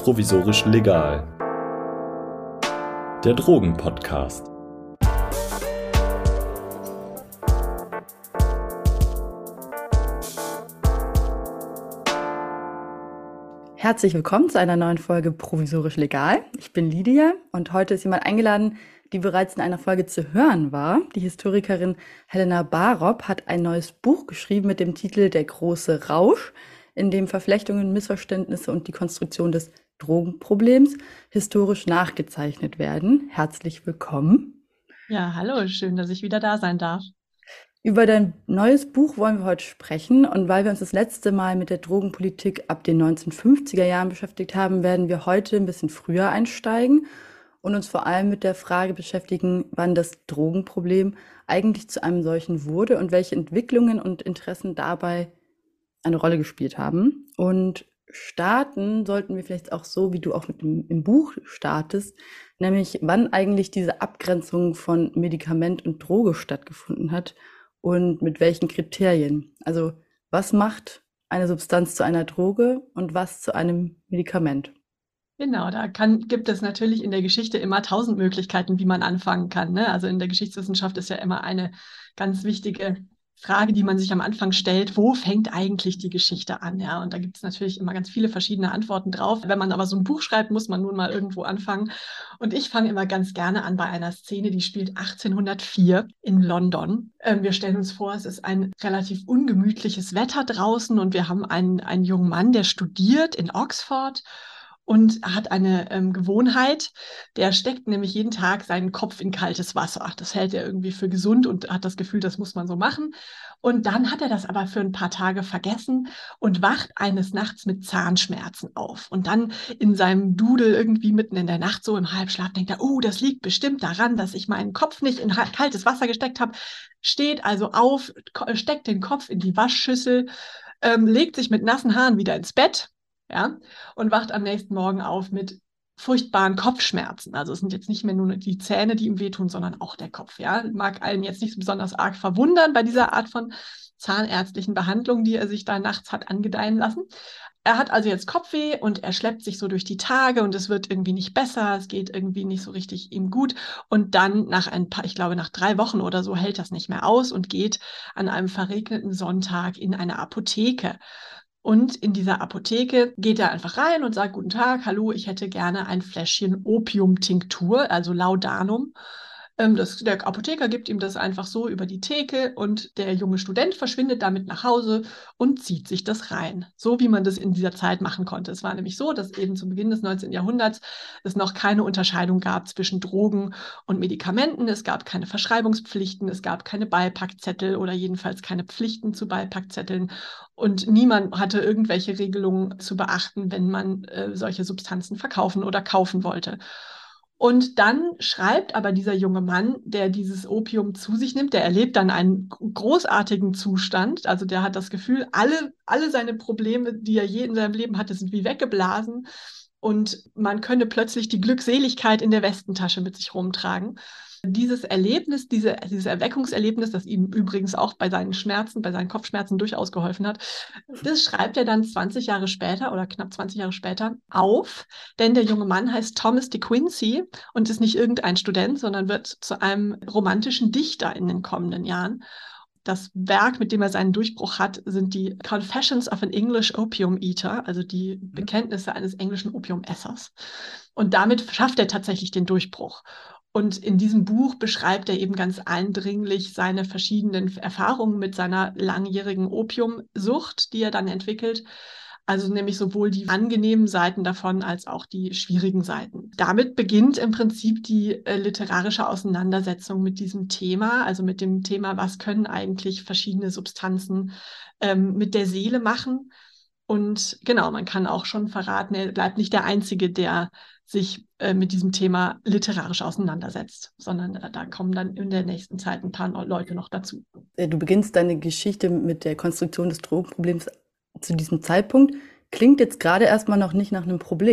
Provisorisch legal. Der Drogen-Podcast. Herzlich willkommen zu einer neuen Folge Provisorisch legal. Ich bin Lydia und heute ist jemand eingeladen, die bereits in einer Folge zu hören war. Die Historikerin Helena Barop hat ein neues Buch geschrieben mit dem Titel Der große Rausch, in dem Verflechtungen, Missverständnisse und die Konstruktion des Drogenproblems historisch nachgezeichnet werden. Herzlich willkommen. Ja, hallo, schön, dass ich wieder da sein darf. Über dein neues Buch wollen wir heute sprechen und weil wir uns das letzte Mal mit der Drogenpolitik ab den 1950er Jahren beschäftigt haben, werden wir heute ein bisschen früher einsteigen und uns vor allem mit der Frage beschäftigen, wann das Drogenproblem eigentlich zu einem solchen wurde und welche Entwicklungen und Interessen dabei eine Rolle gespielt haben. Und starten sollten wir vielleicht auch so, wie du auch im Buch startest, nämlich wann eigentlich diese Abgrenzung von Medikament und Droge stattgefunden hat. Und mit welchen Kriterien? Also was macht eine Substanz zu einer Droge und was zu einem Medikament? Genau, gibt es natürlich in der Geschichte immer 1000 Möglichkeiten, wie man anfangen kann, ne? Also in der Geschichtswissenschaft ist ja immer eine ganz wichtige Frage, die man sich am Anfang stellt: Wo fängt eigentlich die Geschichte an? Ja, und da gibt es natürlich immer ganz viele verschiedene Antworten drauf. Wenn man aber so ein Buch schreibt, muss man nun mal irgendwo anfangen. Und ich fange immer ganz gerne an bei einer Szene, die spielt 1804 in London. Wir stellen uns vor, es ist ein relativ ungemütliches Wetter draußen und wir haben einen jungen Mann, der studiert in Oxford. Und hat eine Gewohnheit, der steckt nämlich jeden Tag seinen Kopf in kaltes Wasser. Das hält er irgendwie für gesund und hat das Gefühl, das muss man so machen. Und dann hat er das aber für ein paar Tage vergessen und wacht eines Nachts mit Zahnschmerzen auf. Und dann in seinem Doodle irgendwie mitten in der Nacht, so im Halbschlaf, denkt er, oh, das liegt bestimmt daran, dass ich meinen Kopf nicht in kaltes Wasser gesteckt habe. Steht also auf, steckt den Kopf in die Waschschüssel, legt sich mit nassen Haaren wieder ins Bett. Ja, und wacht am nächsten Morgen auf mit furchtbaren Kopfschmerzen. Also es sind jetzt nicht mehr nur die Zähne, die ihm wehtun, sondern auch der Kopf. Ja, mag einen jetzt nicht besonders arg verwundern bei dieser Art von zahnärztlichen Behandlung, die er sich da nachts hat angedeihen lassen. Er hat also jetzt Kopfweh und er schleppt sich so durch die Tage und es wird irgendwie nicht besser, es geht irgendwie nicht so richtig ihm gut. Und dann ich glaube nach 3 Wochen oder so, hält das nicht mehr aus und geht an einem verregneten Sonntag in eine Apotheke. Und in dieser Apotheke geht er einfach rein und sagt: Guten Tag, hallo, ich hätte gerne ein Fläschchen Opiumtinktur, also Laudanum. Der Apotheker gibt ihm das einfach so über die Theke und der junge Student verschwindet damit nach Hause und zieht sich das rein. So wie man das in dieser Zeit machen konnte. Es war nämlich so, dass eben zu Beginn des 19. Jahrhunderts es noch keine Unterscheidung gab zwischen Drogen und Medikamenten. Es gab keine Verschreibungspflichten, es gab keine Beipackzettel oder jedenfalls keine Pflichten zu Beipackzetteln. Und niemand hatte irgendwelche Regelungen zu beachten, wenn man solche Substanzen verkaufen oder kaufen wollte. Und dann schreibt aber dieser junge Mann, der dieses Opium zu sich nimmt, der erlebt dann einen großartigen Zustand. Also der hat das Gefühl, alle seine Probleme, die er je in seinem Leben hatte, sind wie weggeblasen. Und man könne plötzlich die Glückseligkeit in der Westentasche mit sich rumtragen. Dieses Erlebnis, dieses Erweckungserlebnis, das ihm übrigens auch bei seinen Schmerzen, bei seinen Kopfschmerzen durchaus geholfen hat, das schreibt er dann 20 Jahre später oder knapp 20 Jahre später auf. Denn der junge Mann heißt Thomas de Quincey und ist nicht irgendein Student, sondern wird zu einem romantischen Dichter in den kommenden Jahren. Das Werk, mit dem er seinen Durchbruch hat, sind die Confessions of an English Opium Eater, also die Bekenntnisse eines englischen Opiumessers. Und damit schafft er tatsächlich den Durchbruch. Und in diesem Buch beschreibt er eben ganz eindringlich seine verschiedenen Erfahrungen mit seiner langjährigen Opiumsucht, die er dann entwickelt. Also nämlich sowohl die angenehmen Seiten davon als auch die schwierigen Seiten. Damit beginnt im Prinzip die literarische Auseinandersetzung mit diesem Thema, also mit dem Thema, was können eigentlich verschiedene Substanzen mit der Seele machen. Und genau, man kann auch schon verraten, er bleibt nicht der Einzige, der sich mit diesem Thema literarisch auseinandersetzt, sondern da kommen dann in der nächsten Zeit ein paar Leute noch dazu. Du beginnst deine Geschichte mit der Konstruktion des Drogenproblems zu diesem Zeitpunkt. Klingt jetzt gerade erstmal noch nicht nach einem Problem.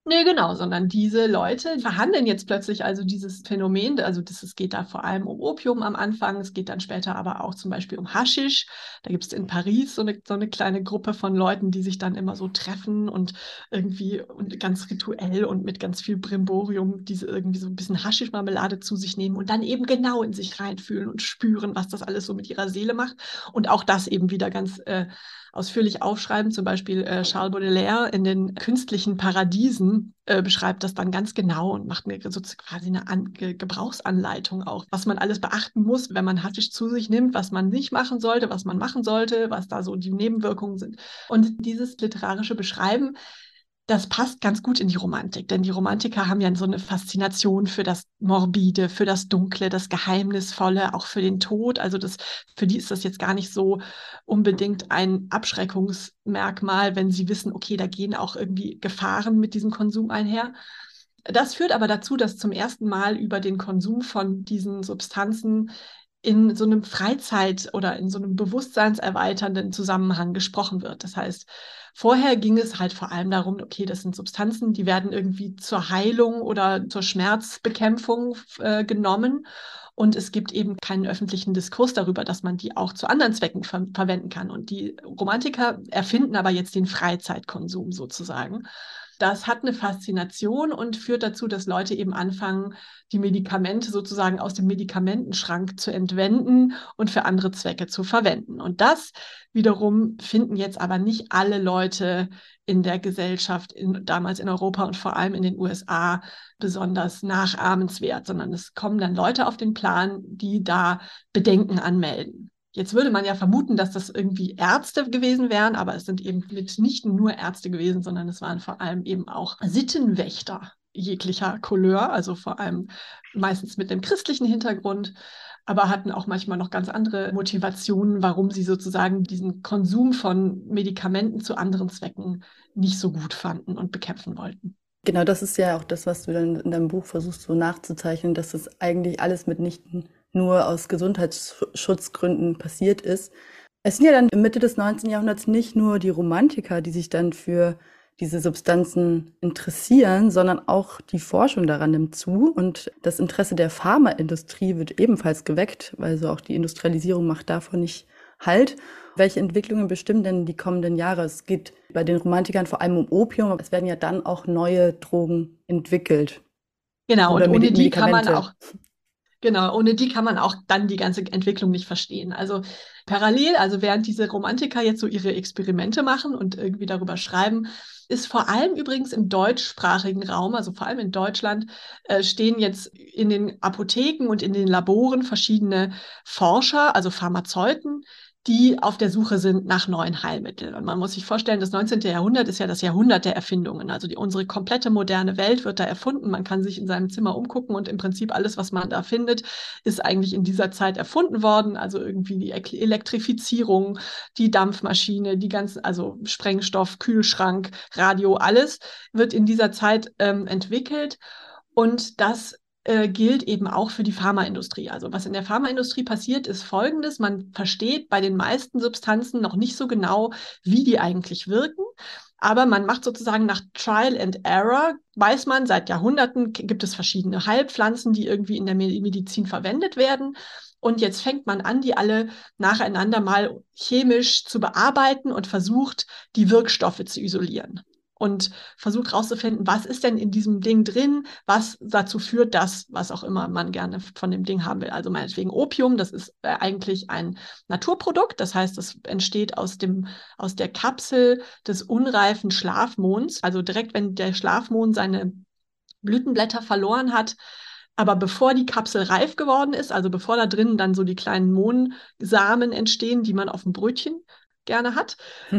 Nee, genau, sondern diese Leute verhandeln jetzt plötzlich also dieses Phänomen, also es geht da vor allem um Opium am Anfang, es geht dann später aber auch zum Beispiel um Haschisch. Da gibt es in Paris so eine kleine Gruppe von Leuten, die sich dann immer so treffen und irgendwie und ganz rituell und mit ganz viel Brimborium diese irgendwie so ein bisschen Haschischmarmelade zu sich nehmen und dann eben genau in sich reinfühlen und spüren, was das alles so mit ihrer Seele macht. Und auch das eben wieder ganz ausführlich aufschreiben. Zum Beispiel Charles Baudelaire in den künstlichen Paradiesen beschreibt das dann ganz genau und macht mir so quasi eine Gebrauchsanleitung auch, was man alles beachten muss, wenn man Haschisch zu sich nimmt, was man nicht machen sollte, was man machen sollte, was da so die Nebenwirkungen sind. Und dieses literarische Beschreiben, das passt ganz gut in die Romantik, denn die Romantiker haben ja so eine Faszination für das Morbide, für das Dunkle, das Geheimnisvolle, auch für den Tod. Also für die ist das jetzt gar nicht so unbedingt ein Abschreckungsmerkmal, wenn sie wissen, okay, da gehen auch irgendwie Gefahren mit diesem Konsum einher. Das führt aber dazu, dass zum ersten Mal über den Konsum von diesen Substanzen in so einem Freizeit- oder in so einem bewusstseinserweiternden Zusammenhang gesprochen wird. Das heißt, vorher ging es halt vor allem darum, okay, das sind Substanzen, die werden irgendwie zur Heilung oder zur Schmerzbekämpfung genommen. Und es gibt eben keinen öffentlichen Diskurs darüber, dass man die auch zu anderen Zwecken verwenden kann. Und die Romantiker erfinden aber jetzt den Freizeitkonsum sozusagen. Das hat eine Faszination und führt dazu, dass Leute eben anfangen, die Medikamente sozusagen aus dem Medikamentenschrank zu entwenden und für andere Zwecke zu verwenden. Und das wiederum finden jetzt aber nicht alle Leute in der Gesellschaft, damals in Europa und vor allem in den USA, besonders nachahmenswert, sondern es kommen dann Leute auf den Plan, die da Bedenken anmelden. Jetzt würde man ja vermuten, dass das irgendwie Ärzte gewesen wären, aber es sind eben nicht nur Ärzte gewesen, sondern es waren vor allem eben auch Sittenwächter jeglicher Couleur, also vor allem meistens mit dem christlichen Hintergrund, aber hatten auch manchmal noch ganz andere Motivationen, warum sie sozusagen diesen Konsum von Medikamenten zu anderen Zwecken nicht so gut fanden und bekämpfen wollten. Genau, das ist ja auch das, was du dann in deinem Buch versuchst so nachzuzeichnen, dass das eigentlich alles mitnichten nur aus Gesundheitsschutzgründen passiert ist. Es sind ja dann Mitte des 19. Jahrhunderts nicht nur die Romantiker, die sich dann für diese Substanzen interessieren, sondern auch die Forschung daran nimmt zu und das Interesse der Pharmaindustrie wird ebenfalls geweckt, weil so auch die Industrialisierung macht davon nicht Halt. Welche Entwicklungen bestimmen denn die kommenden Jahre? Es geht bei den Romantikern vor allem um Opium, aber es werden ja dann auch neue Drogen entwickelt Genau, oder und ohne die kann man Medikamente. auch Genau, ohne die kann man auch dann die ganze Entwicklung nicht verstehen. Also parallel, also während diese Romantiker jetzt so ihre Experimente machen und irgendwie darüber schreiben, ist vor allem übrigens im deutschsprachigen Raum, also vor allem in Deutschland, stehen jetzt in den Apotheken und in den Laboren verschiedene Forscher, also Pharmazeuten, die auf der Suche sind nach neuen Heilmitteln. Und man muss sich vorstellen, das 19. Jahrhundert ist ja das Jahrhundert der Erfindungen. Also unsere komplette moderne Welt wird da erfunden. Man kann sich in seinem Zimmer umgucken und im Prinzip alles, was man da findet, ist eigentlich in dieser Zeit erfunden worden. Also irgendwie die Elektrifizierung, die Dampfmaschine, die ganzen, also Sprengstoff, Kühlschrank, Radio, alles wird in dieser Zeit entwickelt. Und das gilt eben auch für die Pharmaindustrie. Also was in der Pharmaindustrie passiert, ist Folgendes. Man versteht bei den meisten Substanzen noch nicht so genau, wie die eigentlich wirken. Aber man macht sozusagen nach Trial and Error, weiß man, seit Jahrhunderten gibt es verschiedene Heilpflanzen, die irgendwie in der Medizin verwendet werden. Und jetzt fängt man an, die alle nacheinander mal chemisch zu bearbeiten und versucht, die Wirkstoffe zu isolieren. Und versucht herauszufinden, was ist denn in diesem Ding drin, was dazu führt, dass, was auch immer man gerne von dem Ding haben will. Also meinetwegen Opium, das ist eigentlich ein Naturprodukt, das heißt, das entsteht aus der Kapsel des unreifen Schlafmohns. Also direkt, wenn der Schlafmohn seine Blütenblätter verloren hat, aber bevor die Kapsel reif geworden ist, also bevor da drinnen dann so die kleinen Mohnsamen entstehen, die man auf dem Brötchen gerne hat,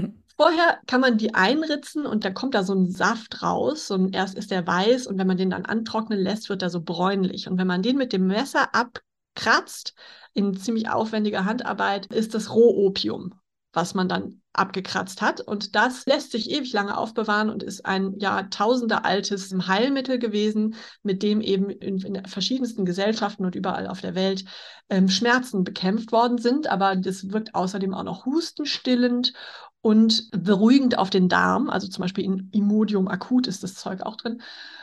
vorher kann man die einritzen und dann kommt da so ein Saft raus und erst ist der weiß und wenn man den dann antrocknen lässt, wird er so bräunlich. Und wenn man den mit dem Messer abkratzt, in ziemlich aufwendiger Handarbeit, ist das Rohopium. was man dann abgekratzt hat. Und das lässt sich ewig lange aufbewahren und ist ein Jahrtausende altes Heilmittel gewesen, mit dem eben in verschiedensten Gesellschaften und überall auf der Welt Schmerzen bekämpft worden sind. Aber das wirkt außerdem auch noch hustenstillend und beruhigend auf den Darm. Also zum Beispiel in Imodium akut ist das Zeug auch drin.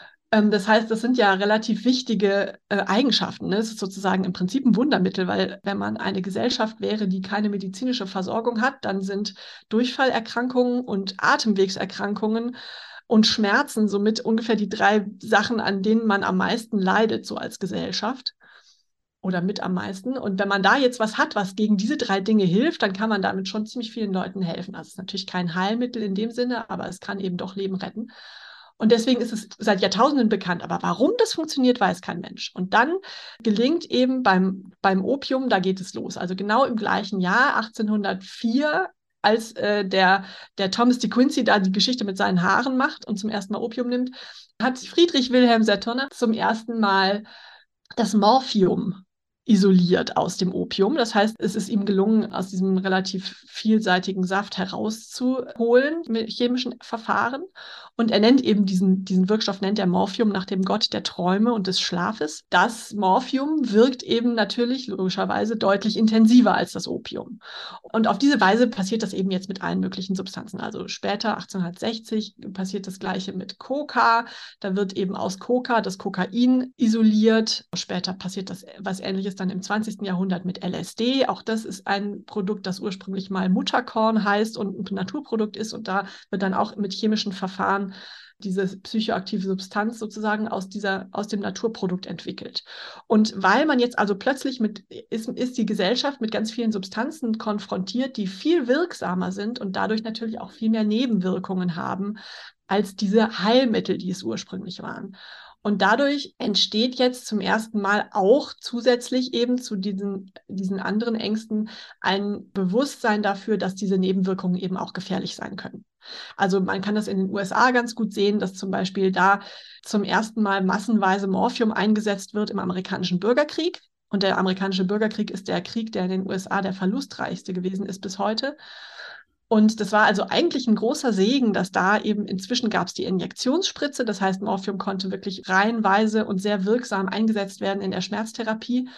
Das heißt, das sind ja relativ wichtige Eigenschaften. Ne? Es ist sozusagen im Prinzip ein Wundermittel, weil wenn man eine Gesellschaft wäre, die keine medizinische Versorgung hat, dann sind Durchfallerkrankungen und Atemwegserkrankungen und Schmerzen somit ungefähr die 3 Sachen, an denen man am meisten leidet, so als Gesellschaft oder mit am meisten. Und wenn man da jetzt was hat, was gegen diese 3 Dinge hilft, dann kann man damit schon ziemlich vielen Leuten helfen. Also es ist natürlich kein Heilmittel in dem Sinne, aber es kann eben doch Leben retten. Und deswegen ist es seit Jahrtausenden bekannt. Aber warum das funktioniert, weiß kein Mensch. Und dann gelingt eben beim Opium, da geht es los. Also genau im gleichen Jahr, 1804, als der Thomas de Quincey da die Geschichte mit seinen Haaren macht und zum ersten Mal Opium nimmt, hat Friedrich Wilhelm Setoner zum ersten Mal das Morphium isoliert aus dem Opium. Das heißt, es ist ihm gelungen, aus diesem relativ vielseitigen Saft herauszuholen mit chemischen Verfahren. Und er nennt eben diesen Wirkstoff, nennt er Morphium nach dem Gott der Träume und des Schlafes. Das Morphium wirkt eben natürlich logischerweise deutlich intensiver als das Opium. Und auf diese Weise passiert das eben jetzt mit allen möglichen Substanzen. Also später, 1860, passiert das Gleiche mit Coca. Da wird eben aus Coca das Kokain isoliert. Später passiert das was Ähnliches dann im 20. Jahrhundert mit LSD. Auch das ist ein Produkt, das ursprünglich mal Mutterkorn heißt und ein Naturprodukt ist. Und da wird dann auch mit chemischen Verfahren diese psychoaktive Substanz sozusagen aus dem Naturprodukt entwickelt. Und weil man jetzt also plötzlich ist die Gesellschaft mit ganz vielen Substanzen konfrontiert, die viel wirksamer sind und dadurch natürlich auch viel mehr Nebenwirkungen haben als diese Heilmittel, die es ursprünglich waren. Und dadurch entsteht jetzt zum ersten Mal auch zusätzlich eben zu diesen anderen Ängsten ein Bewusstsein dafür, dass diese Nebenwirkungen eben auch gefährlich sein können. Also man kann das in den USA ganz gut sehen, dass zum Beispiel da zum ersten Mal massenweise Morphium eingesetzt wird im amerikanischen Bürgerkrieg. Und der amerikanische Bürgerkrieg ist der Krieg, der in den USA der verlustreichste gewesen ist bis heute. Und das war also eigentlich ein großer Segen, dass da eben inzwischen gab es die Injektionsspritze. Das heißt, Morphium konnte wirklich reihenweise und sehr wirksam eingesetzt werden in der Schmerztherapie.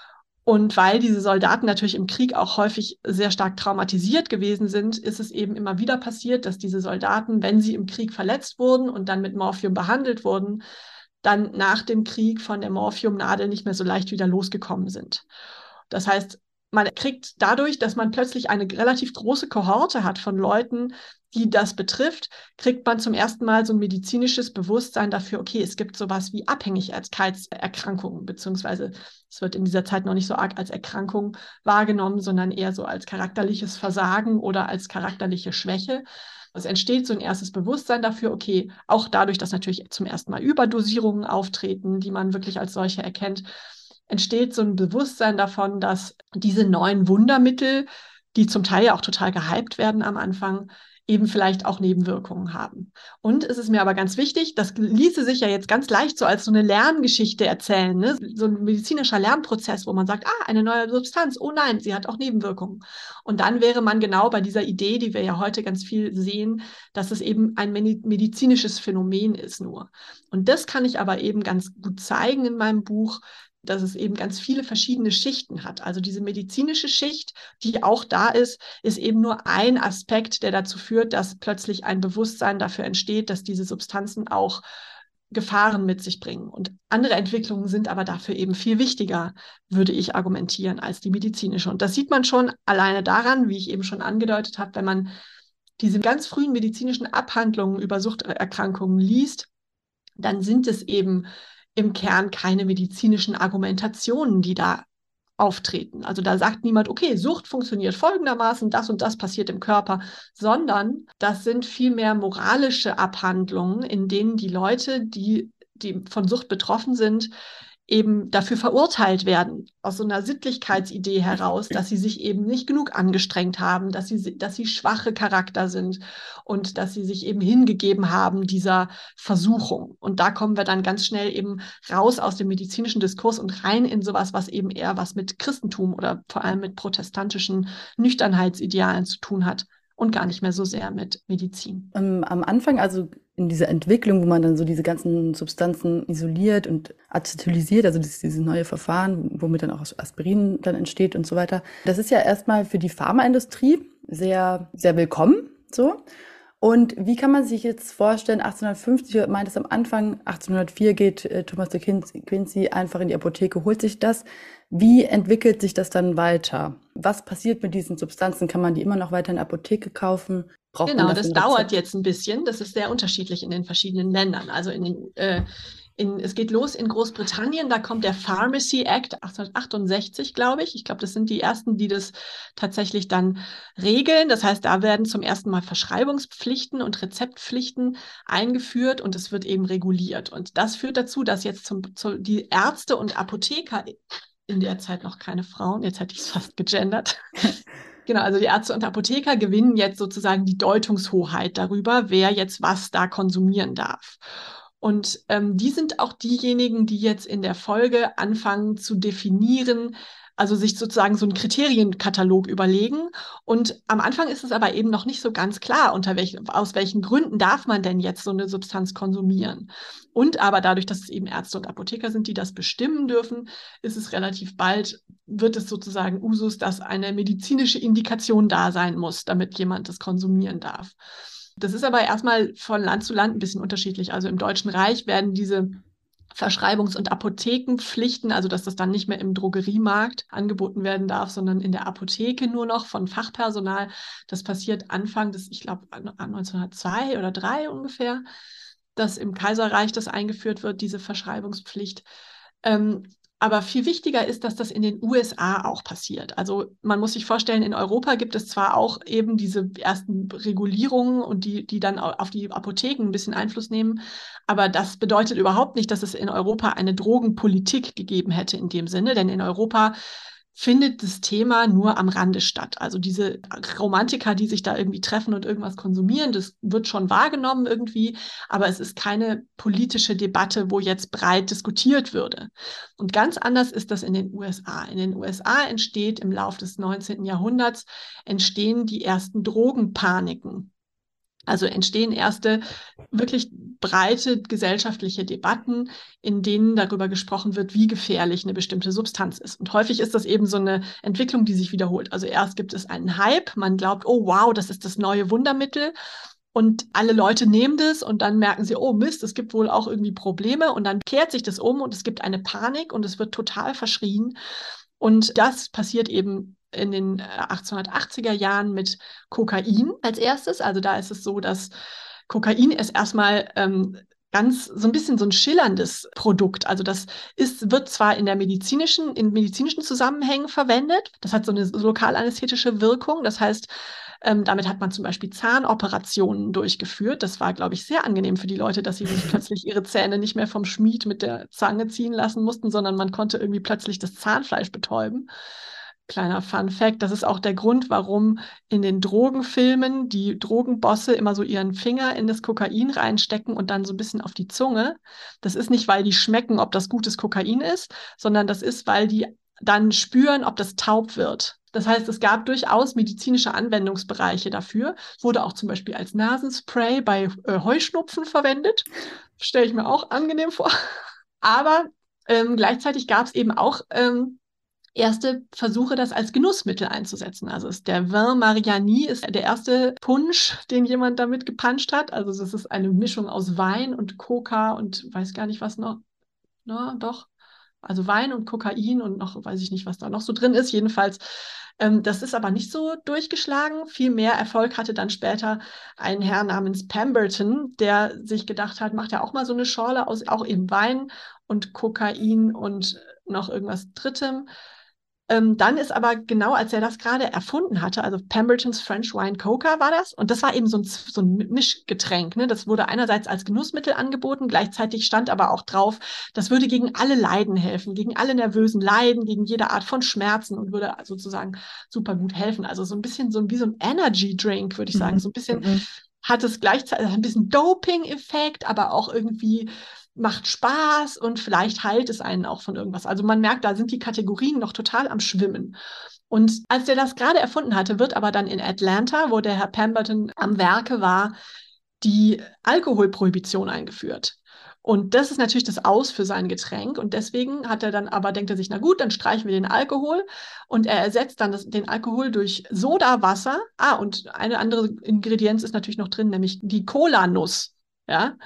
Und weil diese Soldaten natürlich im Krieg auch häufig sehr stark traumatisiert gewesen sind, ist es eben immer wieder passiert, dass diese Soldaten, wenn sie im Krieg verletzt wurden und dann mit Morphium behandelt wurden, dann nach dem Krieg von der Morphiumnadel nicht mehr so leicht wieder losgekommen sind. Das heißt, man kriegt dadurch, dass man plötzlich eine relativ große Kohorte hat von Leuten, die das betrifft, kriegt man zum ersten Mal so ein medizinisches Bewusstsein dafür, okay, es gibt sowas wie Abhängigkeitserkrankungen, beziehungsweise es wird in dieser Zeit noch nicht so arg als Erkrankung wahrgenommen, sondern eher so als charakterliches Versagen oder als charakterliche Schwäche. Es entsteht so ein erstes Bewusstsein dafür, okay, auch dadurch, dass natürlich zum ersten Mal Überdosierungen auftreten, die man wirklich als solche erkennt, entsteht so ein Bewusstsein davon, dass diese neuen Wundermittel, die zum Teil ja auch total gehypt werden am Anfang, eben vielleicht auch Nebenwirkungen haben. Und es ist mir aber ganz wichtig, das ließe sich ja jetzt ganz leicht so als so eine Lerngeschichte erzählen, ne? So ein medizinischer Lernprozess, wo man sagt, eine neue Substanz, oh nein, sie hat auch Nebenwirkungen. Und dann wäre man genau bei dieser Idee, die wir ja heute ganz viel sehen, dass es eben ein medizinisches Phänomen ist nur. Und das kann ich aber eben ganz gut zeigen in meinem Buch, dass es eben ganz viele verschiedene Schichten hat. Also diese medizinische Schicht, die auch da ist, ist eben nur ein Aspekt, der dazu führt, dass plötzlich ein Bewusstsein dafür entsteht, dass diese Substanzen auch Gefahren mit sich bringen. Und andere Entwicklungen sind aber dafür eben viel wichtiger, würde ich argumentieren, als die medizinische. Und das sieht man schon alleine daran, wie ich eben schon angedeutet habe, wenn man diese ganz frühen medizinischen Abhandlungen über Suchterkrankungen liest, dann sind es eben im Kern keine medizinischen Argumentationen, die da auftreten. Also da sagt niemand, okay, Sucht funktioniert folgendermaßen, das und das passiert im Körper, sondern das sind vielmehr moralische Abhandlungen, in denen die Leute, die von Sucht betroffen sind, eben dafür verurteilt werden, aus so einer Sittlichkeitsidee heraus, dass sie sich eben nicht genug angestrengt haben, dass sie schwache Charakter sind und dass sie sich eben hingegeben haben dieser Versuchung. Und da kommen wir dann ganz schnell eben raus aus dem medizinischen Diskurs und rein in sowas, was eben eher was mit Christentum oder vor allem mit protestantischen Nüchternheitsidealen zu tun hat und gar nicht mehr so sehr mit Medizin. Am Anfang, also in dieser Entwicklung, wo man dann so diese ganzen Substanzen isoliert und acetylisiert, also dieses neue Verfahren, womit dann auch Aspirin dann entsteht und so weiter. Das ist ja erstmal für die Pharmaindustrie sehr, sehr willkommen, so. Und wie kann man sich jetzt vorstellen, 1850, meint es am Anfang, 1804 geht Thomas de Quincey einfach in die Apotheke, holt sich das. Wie entwickelt sich das dann weiter? Was passiert mit diesen Substanzen? Kann man die immer noch weiter in der Apotheke kaufen? Braucht man Genau, dafür das ein Rezept? dauert jetzt ein bisschen. Das ist sehr unterschiedlich in den verschiedenen Ländern. Also es geht los in Großbritannien, da kommt der Pharmacy Act 1868, glaube ich. Ich glaube, das sind die ersten, die das tatsächlich dann regeln. Das heißt, da werden zum ersten Mal Verschreibungspflichten und Rezeptpflichten eingeführt und es wird eben reguliert. Und das führt dazu, dass jetzt die Ärzte und Apotheker, in der Zeit noch keine Frauen, jetzt hätte ich es fast gegendert. Genau, also die Ärzte und Apotheker gewinnen jetzt sozusagen die Deutungshoheit darüber, wer jetzt was da konsumieren darf. Und die sind auch diejenigen, die jetzt in der Folge anfangen zu definieren, also sich sozusagen so einen Kriterienkatalog überlegen. Und am Anfang ist es aber eben noch nicht so ganz klar, aus welchen Gründen darf man denn jetzt so eine Substanz konsumieren. Und aber dadurch, dass es eben Ärzte und Apotheker sind, die das bestimmen dürfen, ist es relativ bald, wird es sozusagen Usus, dass eine medizinische Indikation da sein muss, damit jemand das konsumieren darf. Das ist aber erstmal von Land zu Land ein bisschen unterschiedlich. Also im Deutschen Reich werden diese Verschreibungs- und Apothekenpflichten, also dass das dann nicht mehr im Drogeriemarkt angeboten werden darf, sondern in der Apotheke nur noch von Fachpersonal. Das passiert Anfang des, ich glaube, 1902 oder 1903 ungefähr, dass im Kaiserreich das eingeführt wird, diese Verschreibungspflicht. Aber viel wichtiger ist, dass das in den USA auch passiert. Also man muss sich vorstellen, in Europa gibt es zwar auch eben diese ersten Regulierungen und die dann auf die Apotheken ein bisschen Einfluss nehmen, aber das bedeutet überhaupt nicht, dass es in Europa eine Drogenpolitik gegeben hätte in dem Sinne, denn in Europa findet das Thema nur am Rande statt. Also diese Romantiker, die sich da irgendwie treffen und irgendwas konsumieren, das wird schon wahrgenommen irgendwie, aber es ist keine politische Debatte, wo jetzt breit diskutiert würde. Und ganz anders ist das in den USA. In den USA entsteht im Lauf des 19. Jahrhunderts entstehen die ersten Drogenpaniken. Also entstehen erste wirklich breite gesellschaftliche Debatten, in denen darüber gesprochen wird, wie gefährlich eine bestimmte Substanz ist. Und häufig ist das eben so eine Entwicklung, die sich wiederholt. Also erst gibt es einen Hype, man glaubt, oh wow, das ist das neue Wundermittel. Und alle Leute nehmen das und dann merken sie, oh Mist, es gibt wohl auch irgendwie Probleme. Und dann kehrt sich das um und es gibt eine Panik und es wird total verschrien. Und das passiert eben in den 1880er Jahren mit Kokain als erstes. Also da ist es so, dass Kokain ist erstmal ganz so ein bisschen so ein schillerndes Produkt. Also wird zwar in medizinischen Zusammenhängen verwendet. Das hat so eine lokalanästhetische Wirkung. Das heißt, damit hat man zum Beispiel Zahnoperationen durchgeführt. Das war, glaube ich, sehr angenehm für die Leute, dass sie sich plötzlich ihre Zähne nicht mehr vom Schmied mit der Zange ziehen lassen mussten, sondern man konnte irgendwie plötzlich das Zahnfleisch betäuben. Kleiner Fun Fact, das ist auch der Grund, warum in den Drogenfilmen die Drogenbosse immer so ihren Finger in das Kokain reinstecken und dann so ein bisschen auf die Zunge. Das ist nicht, weil die schmecken, ob das gutes Kokain ist, sondern das ist, weil die dann spüren, ob das taub wird. Das heißt, es gab durchaus medizinische Anwendungsbereiche dafür. Wurde auch zum Beispiel als Nasenspray bei Heuschnupfen verwendet. Stelle ich mir auch angenehm vor. Aber gleichzeitig gab es eben auch erste Versuche, das als Genussmittel einzusetzen. Also der Vin Mariani ist der erste Punsch, den jemand damit gepanscht hat. Also das ist eine Mischung aus Wein und Coca und weiß gar nicht was noch. Na, doch. Also Wein und Kokain und noch, weiß ich nicht, was da noch so drin ist. Jedenfalls, das ist aber nicht so durchgeschlagen. Viel mehr Erfolg hatte dann später ein Herr namens Pemberton, der sich gedacht hat, macht ja auch mal so eine Schorle aus auch eben Wein und Kokain und noch irgendwas Drittem. Dann ist aber genau, als er das gerade erfunden hatte, also Pemberton's French Wine Coca war das, und das war eben so ein Mischgetränk. Ne? Das wurde einerseits als Genussmittel angeboten, gleichzeitig stand aber auch drauf, das würde gegen alle Leiden helfen, gegen alle nervösen Leiden, gegen jede Art von Schmerzen und würde sozusagen super gut helfen. Also so ein bisschen wie so ein Energy Drink, würde ich sagen. So ein bisschen Mhm. hat es gleichzeitig ein bisschen Doping-Effekt, aber auch irgendwie macht Spaß und vielleicht heilt es einen auch von irgendwas. Also man merkt, da sind die Kategorien noch total am Schwimmen. Und als der das gerade erfunden hatte, wird aber dann in Atlanta, wo der Herr Pemberton am Werke war, die Alkoholprohibition eingeführt. Und das ist natürlich das Aus für sein Getränk. Und deswegen denkt er sich, na gut, dann streichen wir den Alkohol. Und er ersetzt dann den Alkohol durch Sodawasser. Und eine andere Ingredienz ist natürlich noch drin, nämlich die Cola-Nuss. Ja,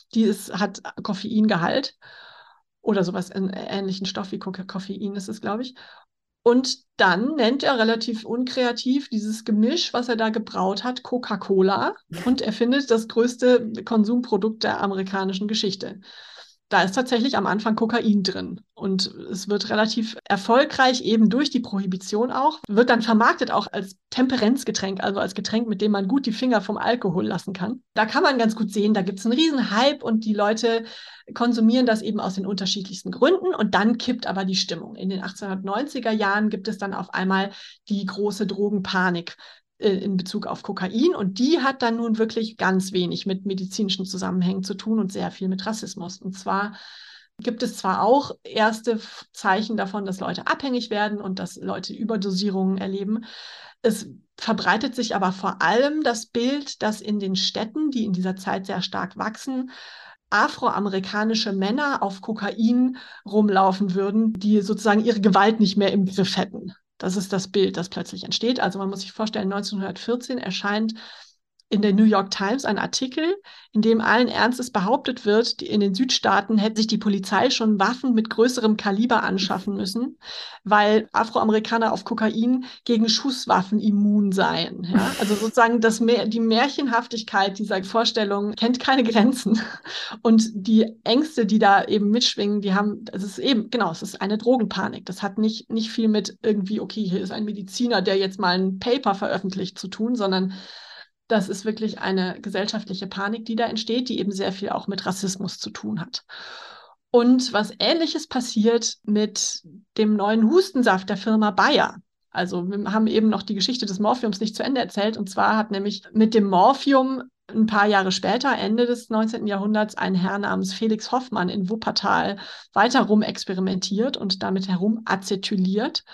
hat Koffeingehalt oder sowas, einen ähnlichen Stoff wie Koffein ist es, glaube ich. Und dann nennt er relativ unkreativ dieses Gemisch, was er da gebraut hat, Coca-Cola. Und er findet das größte Konsumprodukt der amerikanischen Geschichte. Da ist tatsächlich am Anfang Kokain drin. Und es wird relativ erfolgreich, eben durch die Prohibition auch, wird dann vermarktet auch als Temperenzgetränk, also als Getränk, mit dem man gut die Finger vom Alkohol lassen kann. Da kann man ganz gut sehen, da gibt es einen riesen Hype und die Leute konsumieren das eben aus den unterschiedlichsten Gründen. Und dann kippt aber die Stimmung. In den 1890er Jahren gibt es dann auf einmal die große Drogenpanik in Bezug auf Kokain. Und die hat dann nun wirklich ganz wenig mit medizinischen Zusammenhängen zu tun und sehr viel mit Rassismus. Und zwar gibt es zwar auch erste Zeichen davon, dass Leute abhängig werden und dass Leute Überdosierungen erleben. Es verbreitet sich aber vor allem das Bild, dass in den Städten, die in dieser Zeit sehr stark wachsen, afroamerikanische Männer auf Kokain rumlaufen würden, die sozusagen ihre Gewalt nicht mehr im Griff hätten. Das ist das Bild, das plötzlich entsteht. Also man muss sich vorstellen, 1914 erscheint in der New York Times ein Artikel, in dem allen Ernstes behauptet wird, in den Südstaaten hätte sich die Polizei schon Waffen mit größerem Kaliber anschaffen müssen, weil Afroamerikaner auf Kokain gegen Schusswaffen immun seien. Ja? Also sozusagen die Märchenhaftigkeit dieser Vorstellung kennt keine Grenzen. Und die Ängste, die da eben mitschwingen, es ist eben, genau, es ist eine Drogenpanik. Das hat nicht viel mit irgendwie, okay, hier ist ein Mediziner, der jetzt mal ein Paper veröffentlicht zu tun, sondern das ist wirklich eine gesellschaftliche Panik, die da entsteht, die eben sehr viel auch mit Rassismus zu tun hat. Und was Ähnliches passiert mit dem neuen Hustensaft der Firma Bayer. Also wir haben eben noch die Geschichte des Morphiums nicht zu Ende erzählt. Und zwar hat nämlich mit dem Morphium ein paar Jahre später, Ende des 19. Jahrhunderts, ein Herr namens Felix Hoffmann in Wuppertal weiter rumexperimentiert und damit herum acetyliert.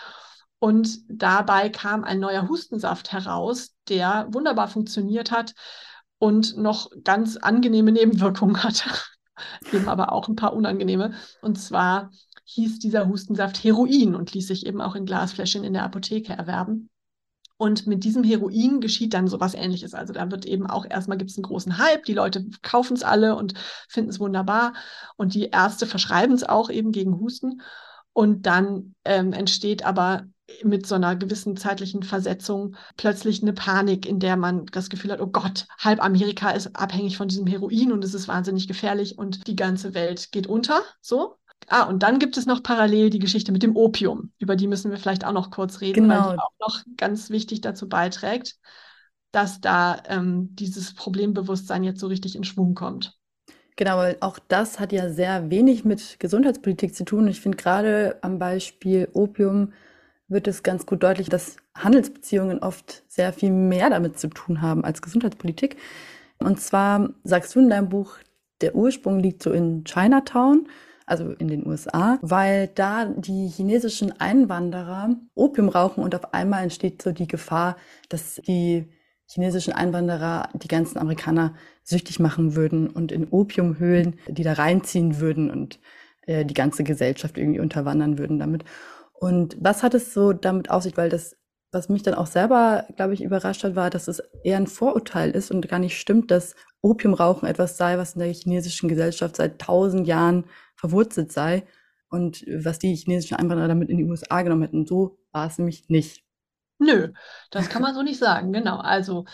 Und dabei kam ein neuer Hustensaft heraus, der wunderbar funktioniert hat und noch ganz angenehme Nebenwirkungen hatte, eben aber auch ein paar unangenehme. Und zwar hieß dieser Hustensaft Heroin und ließ sich eben auch in Glasfläschchen in der Apotheke erwerben. Und mit diesem Heroin geschieht dann sowas Ähnliches. Also da wird eben auch erstmal gibt es einen großen Hype, die Leute kaufen es alle und finden es wunderbar. Und die Ärzte verschreiben es auch eben gegen Husten. Und dann entsteht aber mit so einer gewissen zeitlichen Versetzung plötzlich eine Panik, in der man das Gefühl hat, oh Gott, halb Amerika ist abhängig von diesem Heroin und es ist wahnsinnig gefährlich und die ganze Welt geht unter. So. Und dann gibt es noch parallel die Geschichte mit dem Opium. Über die müssen wir vielleicht auch noch kurz reden, weil die Genau, auch noch ganz wichtig dazu beiträgt, dass da dieses Problembewusstsein jetzt so richtig in Schwung kommt. genau, weil auch das hat ja sehr wenig mit Gesundheitspolitik zu tun. Ich finde gerade am Beispiel Opium wird es ganz gut deutlich, dass Handelsbeziehungen oft sehr viel mehr damit zu tun haben als Gesundheitspolitik. Und zwar sagst du in deinem Buch, der Ursprung liegt so in Chinatown, also in den USA, weil da die chinesischen Einwanderer Opium rauchen und auf einmal entsteht so die Gefahr, dass die chinesischen Einwanderer die ganzen Amerikaner süchtig machen würden und in Opiumhöhlen die da reinziehen würden und die ganze Gesellschaft irgendwie unterwandern würden damit. Und was hat es so damit auf sich? Weil das, was mich dann auch selber, glaube ich, überrascht hat, war, dass es eher ein Vorurteil ist und gar nicht stimmt, dass Opiumrauchen etwas sei, was in der chinesischen Gesellschaft seit 1000 Jahren verwurzelt sei und was die chinesischen Einwanderer damit in die USA genommen hätten. So war es nämlich nicht. Nö, das kann man so nicht sagen, genau. Also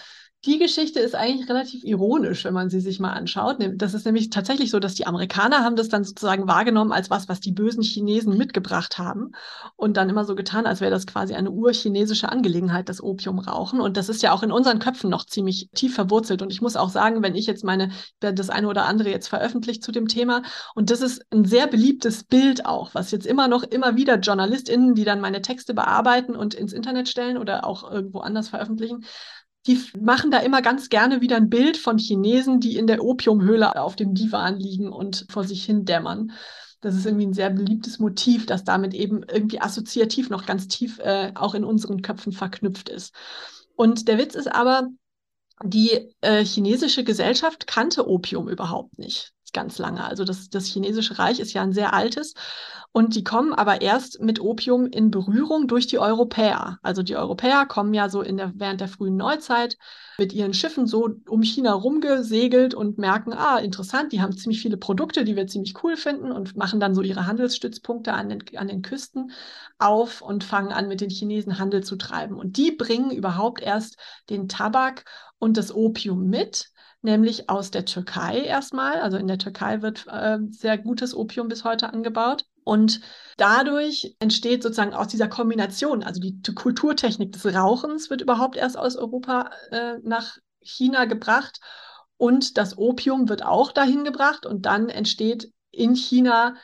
Die Geschichte ist eigentlich relativ ironisch, wenn man sie sich mal anschaut. Das ist nämlich tatsächlich so, dass die Amerikaner haben das dann sozusagen wahrgenommen als was die bösen Chinesen mitgebracht haben und dann immer so getan, als wäre das quasi eine urchinesische Angelegenheit, das Opiumrauchen. Und das ist ja auch in unseren Köpfen noch ziemlich tief verwurzelt. Und ich muss auch sagen, wenn ich jetzt das eine oder andere jetzt veröffentlicht zu dem Thema, und das ist ein sehr beliebtes Bild auch, was jetzt immer wieder JournalistInnen, die dann meine Texte bearbeiten und ins Internet stellen oder auch irgendwo anders veröffentlichen, die machen da immer ganz gerne wieder ein Bild von Chinesen, die in der Opiumhöhle auf dem Divan liegen und vor sich hin dämmern. Das ist irgendwie ein sehr beliebtes Motiv, das damit eben irgendwie assoziativ noch ganz tief auch in unseren Köpfen verknüpft ist. Und der Witz ist aber, die chinesische Gesellschaft kannte Opium überhaupt nicht ganz lange. Also das chinesische Reich ist ja ein sehr altes und die kommen aber erst mit Opium in Berührung durch die Europäer. Also die Europäer kommen ja so während der frühen Neuzeit mit ihren Schiffen so um China rumgesegelt und merken, interessant, die haben ziemlich viele Produkte, die wir ziemlich cool finden und machen dann so ihre Handelsstützpunkte an den Küsten auf und fangen an, mit den Chinesen Handel zu treiben. Und die bringen überhaupt erst den Tabak und das Opium mit, nämlich aus der Türkei erstmal. Also in der Türkei wird sehr gutes Opium bis heute angebaut. Und dadurch entsteht sozusagen aus dieser Kombination, also die Kulturtechnik des Rauchens wird überhaupt erst aus Europa nach China gebracht und das Opium wird auch dahin gebracht und dann entsteht in China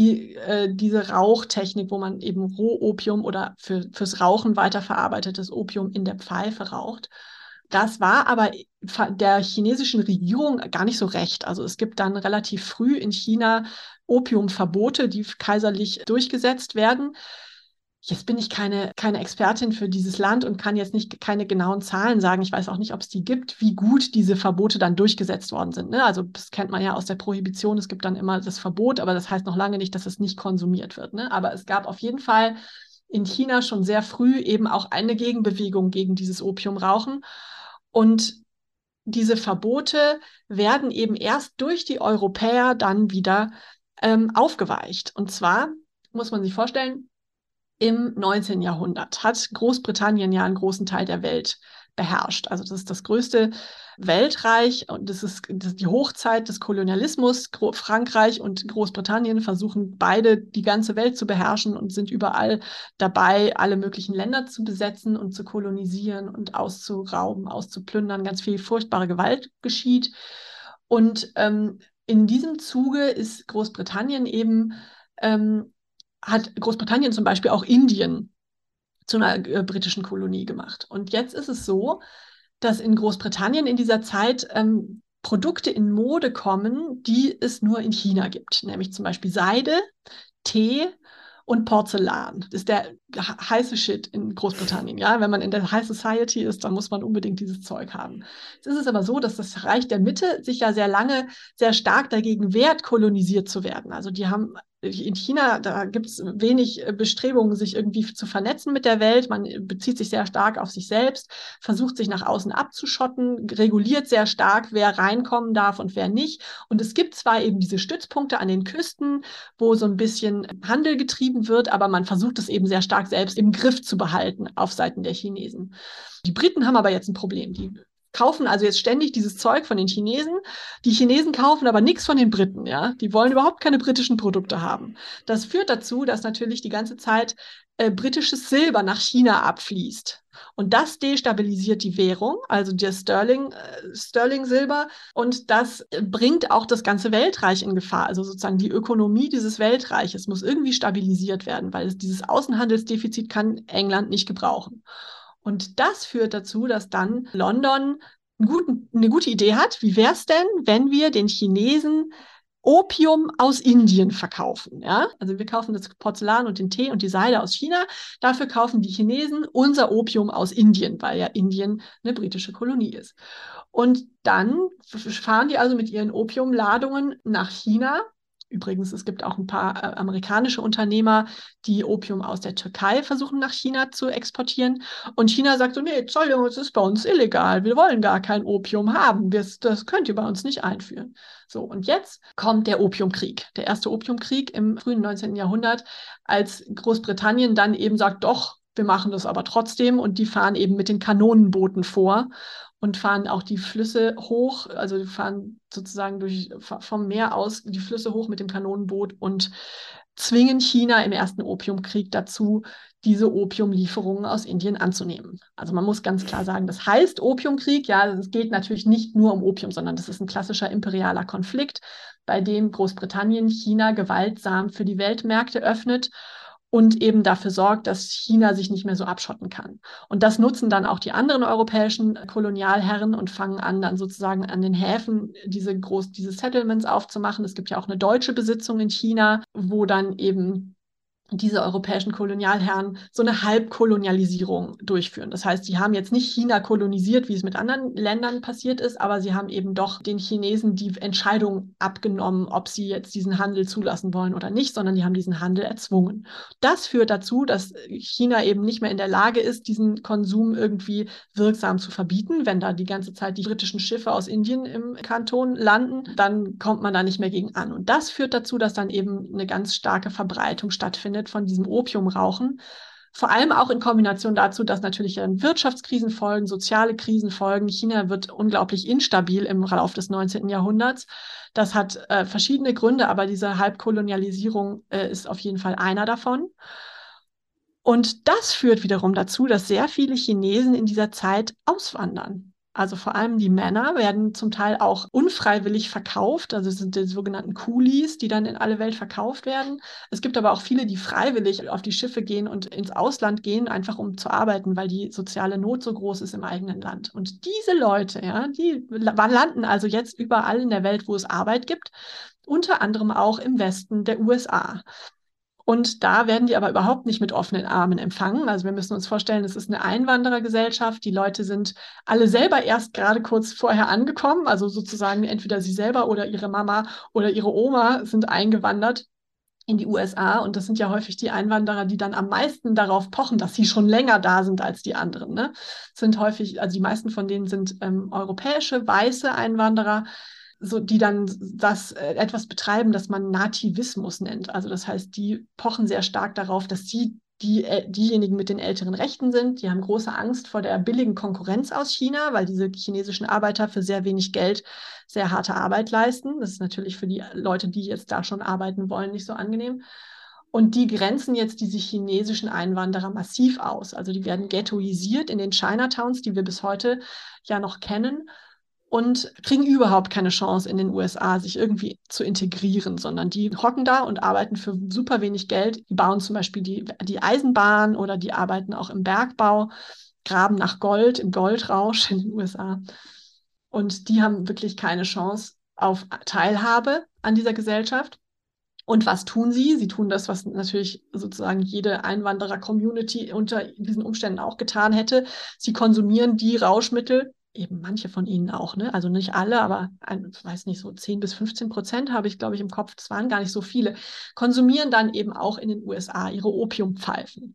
diese Rauchtechnik, wo man eben Rohopium oder fürs Rauchen weiterverarbeitetes Opium in der Pfeife raucht. Das war aber der chinesischen Regierung gar nicht so recht. Also es gibt dann relativ früh in China Opiumverbote, die kaiserlich durchgesetzt werden. Jetzt bin ich keine Expertin für dieses Land und kann jetzt keine genauen Zahlen sagen. Ich weiß auch nicht, ob es die gibt, wie gut diese Verbote dann durchgesetzt worden sind. Ne? Also das kennt man ja aus der Prohibition. Es gibt dann immer das Verbot, aber das heißt noch lange nicht, dass es nicht konsumiert wird. Ne? Aber es gab auf jeden Fall in China schon sehr früh eben auch eine Gegenbewegung gegen dieses Opiumrauchen. Und diese Verbote werden eben erst durch die Europäer dann wieder aufgeweicht. Und zwar muss man sich vorstellen, im 19. Jahrhundert hat Großbritannien ja einen großen Teil der Welt beherrscht. Also das ist das größte Weltreich und das ist die Hochzeit des Kolonialismus. Frankreich und Großbritannien versuchen beide die ganze Welt zu beherrschen und sind überall dabei, alle möglichen Länder zu besetzen und zu kolonisieren und auszurauben, auszuplündern. Ganz viel furchtbare Gewalt geschieht. Und in diesem Zuge ist Großbritannien eben hat Großbritannien zum Beispiel auch Indien zu einer britischen Kolonie gemacht. Und jetzt ist es so, dass in Großbritannien in dieser Zeit Produkte in Mode kommen, die es nur in China gibt. Nämlich zum Beispiel Seide, Tee und Porzellan. Das ist der heiße Shit in Großbritannien. Ja? Wenn man in der High Society ist, dann muss man unbedingt dieses Zeug haben. Jetzt ist es aber so, dass das Reich der Mitte sich ja sehr lange sehr stark dagegen wehrt, kolonisiert zu werden. Also die haben in China, da gibt es wenig Bestrebungen, sich irgendwie zu vernetzen mit der Welt. Man bezieht sich sehr stark auf sich selbst, versucht sich nach außen abzuschotten, reguliert sehr stark, wer reinkommen darf und wer nicht. Und es gibt zwar eben diese Stützpunkte an den Küsten, wo so ein bisschen Handel getrieben wird, aber man versucht es eben sehr stark selbst im Griff zu behalten auf Seiten der Chinesen. Die Briten haben aber jetzt ein Problem. Die kaufen also jetzt ständig dieses Zeug von den Chinesen. Die Chinesen kaufen aber nichts von den Briten, ja. Die wollen überhaupt keine britischen Produkte haben. Das führt dazu, dass natürlich die ganze Zeit britisches Silber nach China abfließt. Und das destabilisiert die Währung, also der Sterling-Silber. Und das bringt auch das ganze Weltreich in Gefahr. Also sozusagen die Ökonomie dieses Weltreiches muss irgendwie stabilisiert werden, weil dieses Außenhandelsdefizit kann England nicht gebrauchen. Und das führt dazu, dass dann London eine gute Idee hat. Wie wäre es denn, wenn wir den Chinesen Opium aus Indien verkaufen? Ja? Also wir kaufen das Porzellan und den Tee und die Seide aus China. Dafür kaufen die Chinesen unser Opium aus Indien, weil ja Indien eine britische Kolonie ist. Und dann fahren die also mit ihren Opiumladungen nach China. Übrigens, es gibt auch ein paar amerikanische Unternehmer, die Opium aus der Türkei versuchen, nach China zu exportieren. Und China sagt so, nee, Entschuldigung, es ist bei uns illegal. Wir wollen gar kein Opium haben. Das könnt ihr bei uns nicht einführen. So, und jetzt kommt der Opiumkrieg, der erste Opiumkrieg im frühen 19. Jahrhundert, als Großbritannien dann eben sagt, doch, wir machen das aber trotzdem. Und die fahren eben mit den Kanonenbooten vor und fahren auch die Flüsse hoch, also fahren sozusagen vom Meer aus die Flüsse hoch mit dem Kanonenboot und zwingen China im ersten Opiumkrieg dazu, diese Opiumlieferungen aus Indien anzunehmen. Also man muss ganz klar sagen, das heißt Opiumkrieg, ja, es geht natürlich nicht nur um Opium, sondern das ist ein klassischer imperialer Konflikt, bei dem Großbritannien China gewaltsam für die Weltmärkte öffnet und eben dafür sorgt, dass China sich nicht mehr so abschotten kann. Und das nutzen dann auch die anderen europäischen Kolonialherren und fangen an, dann sozusagen an den Häfen diese Settlements aufzumachen. Es gibt ja auch eine deutsche Besitzung in China, wo dann eben diese europäischen Kolonialherren so eine Halbkolonialisierung durchführen. Das heißt, sie haben jetzt nicht China kolonisiert, wie es mit anderen Ländern passiert ist, aber sie haben eben doch den Chinesen die Entscheidung abgenommen, ob sie jetzt diesen Handel zulassen wollen oder nicht, sondern die haben diesen Handel erzwungen. Das führt dazu, dass China eben nicht mehr in der Lage ist, diesen Konsum irgendwie wirksam zu verbieten. Wenn da die ganze Zeit die britischen Schiffe aus Indien im Kanton landen, dann kommt man da nicht mehr gegen an. Und das führt dazu, dass dann eben eine ganz starke Verbreitung stattfindet von diesem Opiumrauchen. Vor allem auch in Kombination dazu, dass natürlich Wirtschaftskrisen folgen, soziale Krisen folgen. China wird unglaublich instabil im Verlauf des 19. Jahrhunderts. Das hat verschiedene Gründe, aber diese Halbkolonialisierung ist auf jeden Fall einer davon. Und das führt wiederum dazu, dass sehr viele Chinesen in dieser Zeit auswandern. Also vor allem die Männer werden zum Teil auch unfreiwillig verkauft. Also es sind die sogenannten Coolies, die dann in alle Welt verkauft werden. Es gibt aber auch viele, die freiwillig auf die Schiffe gehen und ins Ausland gehen, einfach um zu arbeiten, weil die soziale Not so groß ist im eigenen Land. Und diese Leute, ja, die landen also jetzt überall in der Welt, wo es Arbeit gibt, unter anderem auch im Westen der USA. Und da werden die aber überhaupt nicht mit offenen Armen empfangen. Also wir müssen uns vorstellen, es ist eine Einwanderergesellschaft. Die Leute sind alle selber erst gerade kurz vorher angekommen. Also sozusagen entweder sie selber oder ihre Mama oder ihre Oma sind eingewandert in die USA. Und das sind ja häufig die Einwanderer, die dann am meisten darauf pochen, dass sie schon länger da sind als die anderen. Ne? Sind häufig, also die meisten von denen sind europäische, weiße Einwanderer, so, die dann das etwas betreiben, das man Nativismus nennt. Also das heißt, die pochen sehr stark darauf, dass sie diejenigen mit den älteren Rechten sind. Die haben große Angst vor der billigen Konkurrenz aus China, weil diese chinesischen Arbeiter für sehr wenig Geld sehr harte Arbeit leisten. Das ist natürlich für die Leute, die jetzt da schon arbeiten wollen, nicht so angenehm. Und die grenzen jetzt diese chinesischen Einwanderer massiv aus. Also die werden ghettoisiert in den Chinatowns, die wir bis heute ja noch kennen, und kriegen überhaupt keine Chance in den USA, sich irgendwie zu integrieren, sondern die hocken da und arbeiten für super wenig Geld. Die bauen zum Beispiel die Eisenbahn oder die arbeiten auch im Bergbau, graben nach Gold, im Goldrausch in den USA. Und die haben wirklich keine Chance auf Teilhabe an dieser Gesellschaft. Und was tun sie? Sie tun das, was natürlich sozusagen jede Einwanderer-Community unter diesen Umständen auch getan hätte. Sie konsumieren die Rauschmittel, eben manche von ihnen auch, ne? Also nicht alle, aber ich weiß nicht, so 10-15% habe ich, glaube ich, im Kopf, das waren gar nicht so viele, konsumieren dann eben auch in den USA ihre Opiumpfeifen.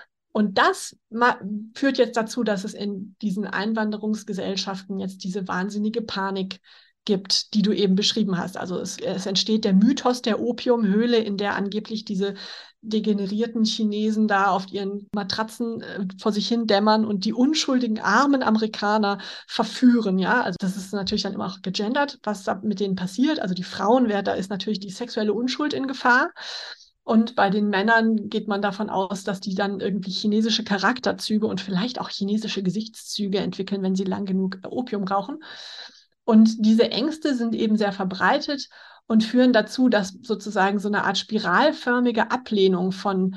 Und das führt jetzt dazu, dass es in diesen Einwanderungsgesellschaften jetzt diese wahnsinnige Panik gibt, die du eben beschrieben hast. Also es entsteht der Mythos der Opiumhöhle, in der angeblich diese degenerierten Chinesen da auf ihren Matratzen vor sich hin dämmern und die unschuldigen armen Amerikaner verführen. Ja, also das ist natürlich dann immer auch gegendert, was da mit denen passiert. Also die Frauen, da ist natürlich die sexuelle Unschuld in Gefahr. Und bei den Männern geht man davon aus, dass die dann irgendwie chinesische Charakterzüge und vielleicht auch chinesische Gesichtszüge entwickeln, wenn sie lang genug Opium rauchen. Und diese Ängste sind eben sehr verbreitet und führen dazu, dass sozusagen so eine Art spiralförmige Ablehnung von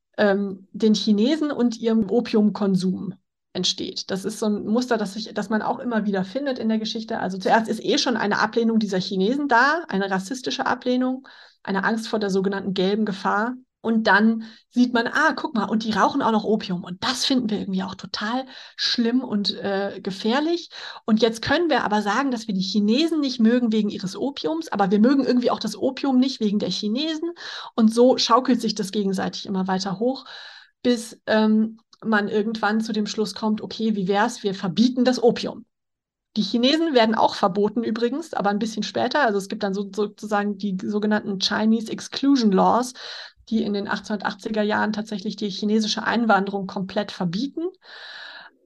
den Chinesen und ihrem Opiumkonsum entsteht. Das ist so ein Muster, das man auch immer wieder findet in der Geschichte. Also zuerst ist schon eine Ablehnung dieser Chinesen da, eine rassistische Ablehnung, eine Angst vor der sogenannten gelben Gefahr. Und dann sieht man, guck mal, und die rauchen auch noch Opium. Und das finden wir irgendwie auch total schlimm und gefährlich. Und jetzt können wir aber sagen, dass wir die Chinesen nicht mögen wegen ihres Opiums, aber wir mögen irgendwie auch das Opium nicht wegen der Chinesen. Und so schaukelt sich das gegenseitig immer weiter hoch, bis man irgendwann zu dem Schluss kommt, okay, wie wär's, wir verbieten das Opium. Die Chinesen werden auch verboten übrigens, aber ein bisschen später. Also es gibt dann sozusagen die sogenannten Chinese Exclusion Laws, die in den 1880er Jahren tatsächlich die chinesische Einwanderung komplett verbieten.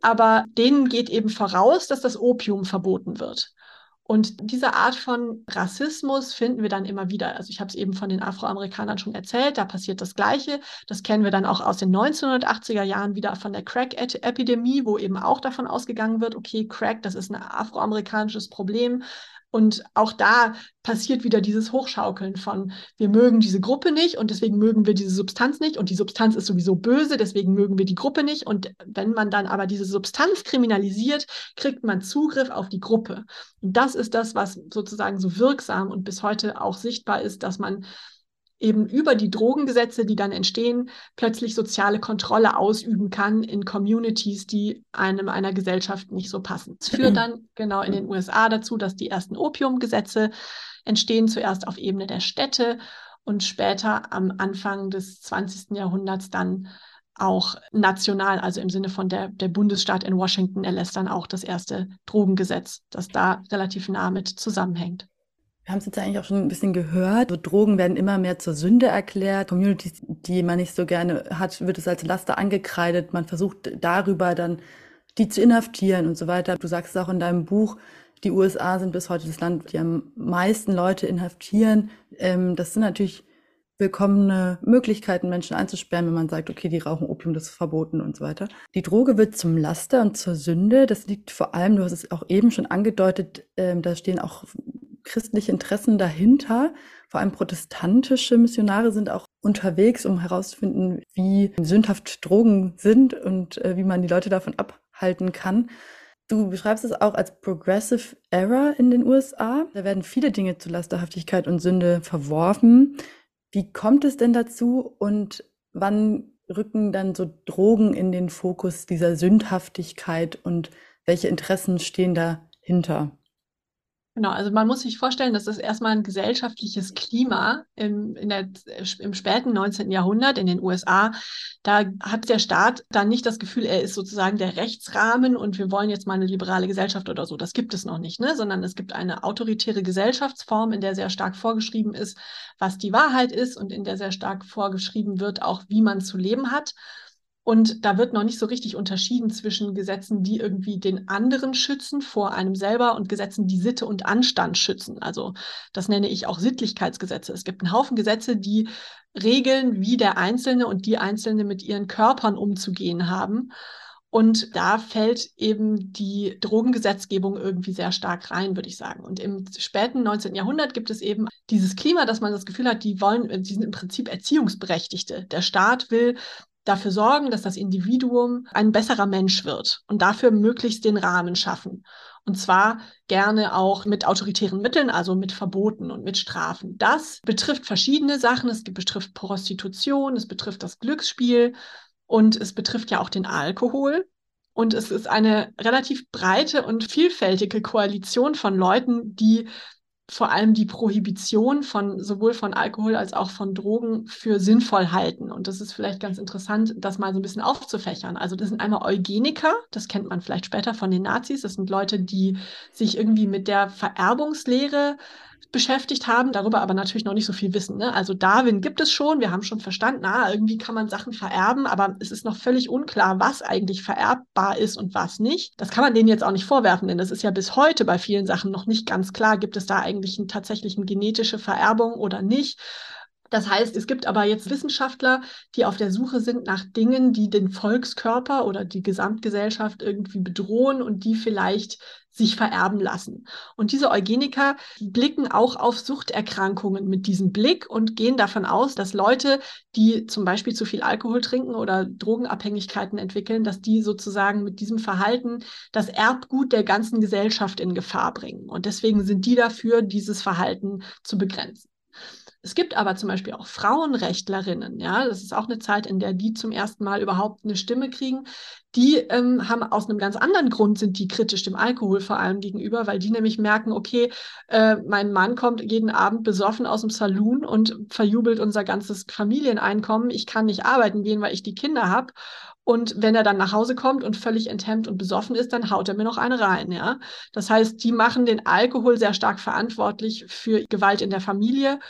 aber denen geht eben voraus, dass das Opium verboten wird. Und diese Art von Rassismus finden wir dann immer wieder. Also ich habe es eben von den Afroamerikanern schon erzählt, da passiert das Gleiche. Das kennen wir dann auch aus den 1980er Jahren wieder von der Crack-Epidemie, wo eben auch davon ausgegangen wird, okay, Crack, das ist ein afroamerikanisches Problem. Und auch da passiert wieder dieses Hochschaukeln von, wir mögen diese Gruppe nicht und deswegen mögen wir diese Substanz nicht und die Substanz ist sowieso böse, deswegen mögen wir die Gruppe nicht. Und wenn man dann aber diese Substanz kriminalisiert, kriegt man Zugriff auf die Gruppe. Und das ist das, was sozusagen so wirksam und bis heute auch sichtbar ist, dass man eben über die Drogengesetze, die dann entstehen, plötzlich soziale Kontrolle ausüben kann in Communities, die einer Gesellschaft nicht so passen. Das führt dann genau in den USA dazu, dass die ersten Opiumgesetze entstehen, zuerst auf Ebene der Städte und später am Anfang des 20. Jahrhunderts dann auch national, also im Sinne von der Bundesstaat in Washington erlässt dann auch das erste Drogengesetz, das da relativ nah mit zusammenhängt. Wir haben es jetzt eigentlich auch schon ein bisschen gehört. So Drogen werden immer mehr zur Sünde erklärt. Communities, die man nicht so gerne hat, wird es als Laster angekreidet. Man versucht darüber dann, die zu inhaftieren und so weiter. Du sagst es auch in deinem Buch, die USA sind bis heute das Land, die am meisten Leute inhaftieren. Das sind natürlich willkommene Möglichkeiten, Menschen einzusperren, wenn man sagt, okay, die rauchen Opium, das ist verboten und so weiter. Die Droge wird zum Laster und zur Sünde. Das liegt vor allem, du hast es auch eben schon angedeutet, da stehen auch christliche Interessen dahinter. Vor allem protestantische Missionare sind auch unterwegs, um herauszufinden, wie sündhaft Drogen sind und wie man die Leute davon abhalten kann. Du beschreibst es auch als Progressive Era in den USA. Da werden viele Dinge zu Lasterhaftigkeit und Sünde verworfen. Wie kommt es denn dazu und wann rücken dann so Drogen in den Fokus dieser Sündhaftigkeit und welche Interessen stehen dahinter? Genau, also man muss sich vorstellen, dass das erstmal ein gesellschaftliches Klima im späten 19. Jahrhundert in den USA, da hat der Staat dann nicht das Gefühl, er ist sozusagen der Rechtsrahmen und wir wollen jetzt mal eine liberale Gesellschaft oder so. Das gibt es noch nicht, ne? Sondern es gibt eine autoritäre Gesellschaftsform, in der sehr stark vorgeschrieben ist, was die Wahrheit ist und in der sehr stark vorgeschrieben wird, auch wie man zu leben hat. Und da wird noch nicht so richtig unterschieden zwischen Gesetzen, die irgendwie den anderen schützen vor einem selber und Gesetzen, die Sitte und Anstand schützen. Also das nenne ich auch Sittlichkeitsgesetze. Es gibt einen Haufen Gesetze, die regeln, wie der Einzelne und die Einzelne mit ihren Körpern umzugehen haben. Und da fällt eben die Drogengesetzgebung irgendwie sehr stark rein, würde ich sagen. Und im späten 19. Jahrhundert gibt es eben dieses Klima, dass man das Gefühl hat, die sind im Prinzip Erziehungsberechtigte. Der Staat will dafür sorgen, dass das Individuum ein besserer Mensch wird und dafür möglichst den Rahmen schaffen. Und zwar gerne auch mit autoritären Mitteln, also mit Verboten und mit Strafen. Das betrifft verschiedene Sachen. Es betrifft Prostitution, es betrifft das Glücksspiel und es betrifft ja auch den Alkohol. Und es ist eine relativ breite und vielfältige Koalition von Leuten, die vor allem die Prohibition sowohl von Alkohol als auch von Drogen für sinnvoll halten. Und das ist vielleicht ganz interessant, das mal so ein bisschen aufzufächern. Also das sind einmal Eugeniker, das kennt man vielleicht später von den Nazis. Das sind Leute, die sich irgendwie mit der Vererbungslehre beschäftigt haben, darüber aber natürlich noch nicht so viel wissen. Ne? Also Darwin gibt es schon, wir haben schon verstanden, irgendwie kann man Sachen vererben, aber es ist noch völlig unklar, was eigentlich vererbbar ist und was nicht. Das kann man denen jetzt auch nicht vorwerfen, denn das ist ja bis heute bei vielen Sachen noch nicht ganz klar, gibt es da eigentlich tatsächlich eine genetische Vererbung oder nicht. Das heißt, es gibt aber jetzt Wissenschaftler, die auf der Suche sind nach Dingen, die den Volkskörper oder die Gesamtgesellschaft irgendwie bedrohen und die vielleicht sich vererben lassen. Und diese Eugeniker blicken auch auf Suchterkrankungen mit diesem Blick und gehen davon aus, dass Leute, die zum Beispiel zu viel Alkohol trinken oder Drogenabhängigkeiten entwickeln, dass die sozusagen mit diesem Verhalten das Erbgut der ganzen Gesellschaft in Gefahr bringen. Und deswegen sind die dafür, dieses Verhalten zu begrenzen. Es gibt aber zum Beispiel auch Frauenrechtlerinnen, ja, das ist auch eine Zeit, in der die zum ersten Mal überhaupt eine Stimme kriegen. Die haben aus einem ganz anderen Grund, sind die kritisch dem Alkohol vor allem gegenüber, weil die nämlich merken, okay, mein Mann kommt jeden Abend besoffen aus dem Saloon und verjubelt unser ganzes Familieneinkommen. Ich kann nicht arbeiten gehen, weil ich die Kinder habe. Und wenn er dann nach Hause kommt und völlig enthemmt und besoffen ist, dann haut er mir noch eine rein, ja. Das heißt, die machen den Alkohol sehr stark verantwortlich für Gewalt in der Familie.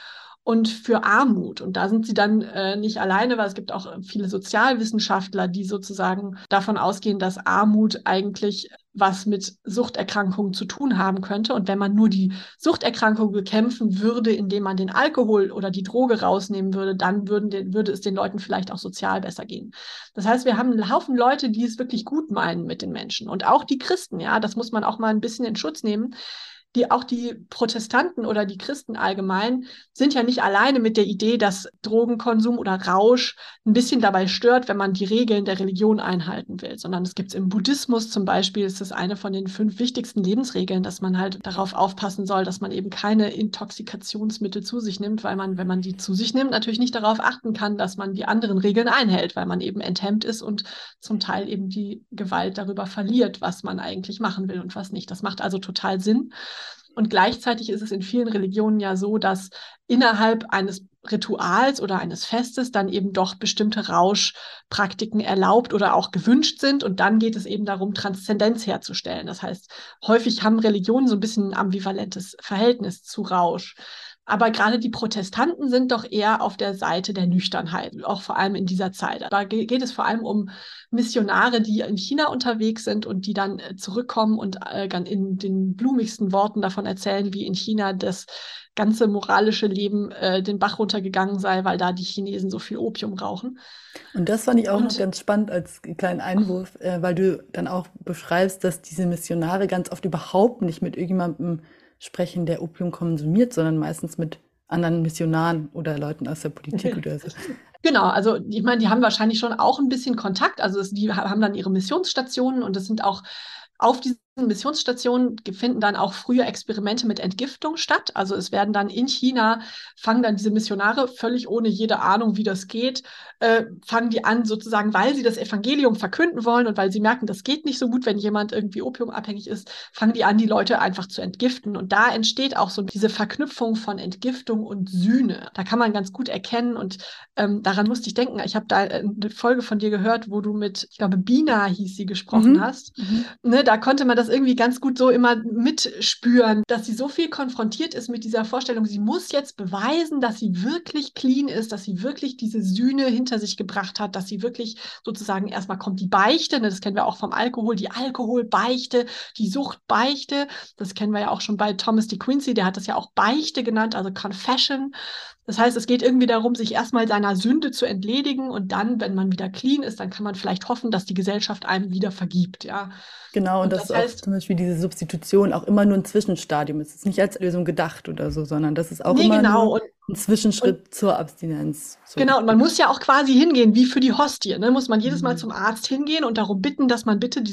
und für Armut. Und da sind sie dann nicht alleine, weil es gibt auch viele Sozialwissenschaftler, die sozusagen davon ausgehen, dass Armut eigentlich was mit Suchterkrankungen zu tun haben könnte. Und wenn man nur die Suchterkrankung bekämpfen würde, indem man den Alkohol oder die Droge rausnehmen würde, dann würde es den Leuten vielleicht auch sozial besser gehen. Das heißt, wir haben einen Haufen Leute, die es wirklich gut meinen mit den Menschen. Und auch die Christen, ja, das muss man auch mal ein bisschen in Schutz nehmen. Auch die Protestanten oder die Christen allgemein sind ja nicht alleine mit der Idee, dass Drogenkonsum oder Rausch ein bisschen dabei stört, wenn man die Regeln der Religion einhalten will, sondern es gibt es im Buddhismus zum Beispiel, ist das eine von den 5 wichtigsten Lebensregeln, dass man halt darauf aufpassen soll, dass man eben keine Intoxikationsmittel zu sich nimmt, weil man, wenn man die zu sich nimmt, natürlich nicht darauf achten kann, dass man die anderen Regeln einhält, weil man eben enthemmt ist und zum Teil eben die Gewalt darüber verliert, was man eigentlich machen will und was nicht. Das macht also total Sinn. Und gleichzeitig ist es in vielen Religionen ja so, dass innerhalb eines Rituals oder eines Festes dann eben doch bestimmte Rauschpraktiken erlaubt oder auch gewünscht sind. Und dann geht es eben darum, Transzendenz herzustellen. Das heißt, häufig haben Religionen so ein bisschen ein ambivalentes Verhältnis zu Rausch. Aber gerade die Protestanten sind doch eher auf der Seite der Nüchternheit, auch vor allem in dieser Zeit. Da geht es vor allem um Missionare, die in China unterwegs sind und die dann zurückkommen und in den blumigsten Worten davon erzählen, wie in China das ganze moralische Leben den Bach runtergegangen sei, weil da die Chinesen so viel Opium rauchen. Und das fand ich auch noch ganz spannend als kleinen Einwurf, weil du dann auch beschreibst, dass diese Missionare ganz oft überhaupt nicht mit irgendjemandem sprechen, der Opium konsumiert, sondern meistens mit anderen Missionaren oder Leuten aus der Politik oder so. Genau, also ich meine, die haben wahrscheinlich schon auch ein bisschen Kontakt. Also die haben dann ihre Missionsstationen und es sind auch auf diesen Missionsstationen finden dann auch frühe Experimente mit Entgiftung statt. Also es werden dann in China, fangen dann diese Missionare völlig ohne jede Ahnung, wie das geht, fangen die an sozusagen, weil sie das Evangelium verkünden wollen und weil sie merken, das geht nicht so gut, wenn jemand irgendwie opiumabhängig ist, fangen die an, die Leute einfach zu entgiften. Und da entsteht auch so diese Verknüpfung von Entgiftung und Sühne. Da kann man ganz gut erkennen und daran musste ich denken. Ich habe da eine Folge von dir gehört, wo du mit, ich glaube, Bina hieß sie, gesprochen hast. Ne, da konnte man das irgendwie ganz gut so immer mitspüren, dass sie so viel konfrontiert ist mit dieser Vorstellung, sie muss jetzt beweisen, dass sie wirklich clean ist, dass sie wirklich diese Sühne hinter sich gebracht hat, dass sie wirklich sozusagen erstmal kommt die Beichte, ne, das kennen wir auch vom Alkohol, die Alkoholbeichte, die Suchtbeichte, das kennen wir ja auch schon bei Thomas de Quincey, der hat das ja auch Beichte genannt, also Confession. Das heißt, es geht irgendwie darum, sich erstmal seiner Sünde zu entledigen und dann, wenn man wieder clean ist, dann kann man vielleicht hoffen, dass die Gesellschaft einem wieder vergibt, ja. Genau, und das heißt, auch zum Beispiel diese Substitution auch immer nur ein Zwischenstadium ist. Es ist nicht als Lösung gedacht oder so, sondern das ist auch immer nur ein Zwischenschritt zur Abstinenz. So. Genau, und man muss ja auch quasi hingehen, wie für die Hostie, ne? Muss man jedes Mal zum Arzt hingehen und darum bitten, dass man bitte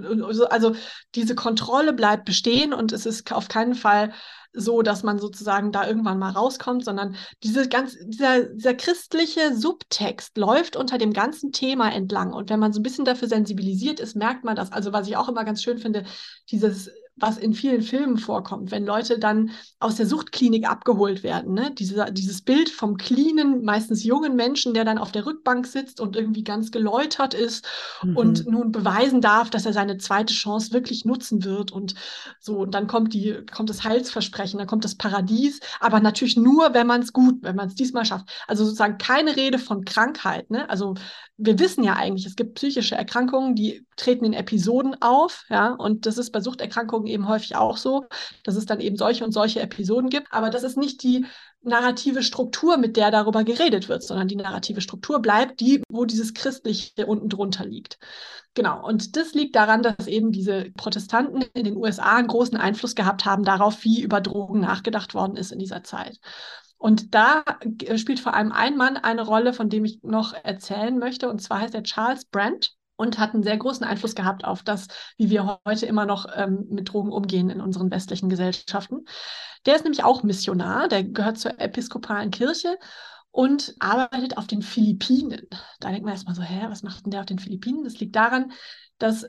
diese Kontrolle bleibt bestehen und es ist auf keinen Fall so, dass man sozusagen da irgendwann mal rauskommt, sondern dieser christliche Subtext läuft unter dem ganzen Thema entlang. Und wenn man so ein bisschen dafür sensibilisiert ist, merkt man das. Also was ich auch immer ganz schön finde, was in vielen Filmen vorkommt, wenn Leute dann aus der Suchtklinik abgeholt werden, ne? Dieses Bild vom cleanen, meistens jungen Menschen, der dann auf der Rückbank sitzt und irgendwie ganz geläutert ist und nun beweisen darf, dass er seine zweite Chance wirklich nutzen wird und so. Und dann kommt das Heilsversprechen, dann kommt das Paradies, aber natürlich nur, wenn man es diesmal schafft. Also sozusagen keine Rede von Krankheit, ne? Also wir wissen ja eigentlich, es gibt psychische Erkrankungen, die treten in Episoden auf, ja, und das ist bei Suchterkrankungen eben häufig auch so, dass es dann eben solche und solche Episoden gibt, aber das ist nicht die narrative Struktur, mit der darüber geredet wird, sondern die narrative Struktur bleibt die, wo dieses Christliche unten drunter liegt. Genau, und das liegt daran, dass eben diese Protestanten in den USA einen großen Einfluss gehabt haben darauf, wie über Drogen nachgedacht worden ist in dieser Zeit. Und da spielt vor allem ein Mann eine Rolle, von dem ich noch erzählen möchte, und zwar heißt er Charles Brandt und hat einen sehr großen Einfluss gehabt auf das, wie wir heute immer noch mit Drogen umgehen in unseren westlichen Gesellschaften. Der ist nämlich auch Missionar, der gehört zur episkopalen Kirche und arbeitet auf den Philippinen. Da denkt man erstmal so, was macht denn der auf den Philippinen? Das liegt daran, dass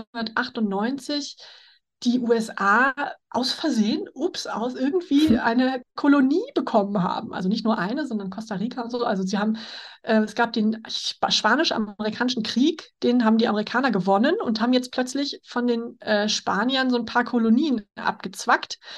1898 die USA aus Versehen, irgendwie eine Kolonie bekommen haben. Also nicht nur eine, sondern Costa Rica und so. Also es gab den Spanisch-Amerikanischen Krieg, den haben die Amerikaner gewonnen und haben jetzt plötzlich von den Spaniern so ein paar Kolonien abgezwackt.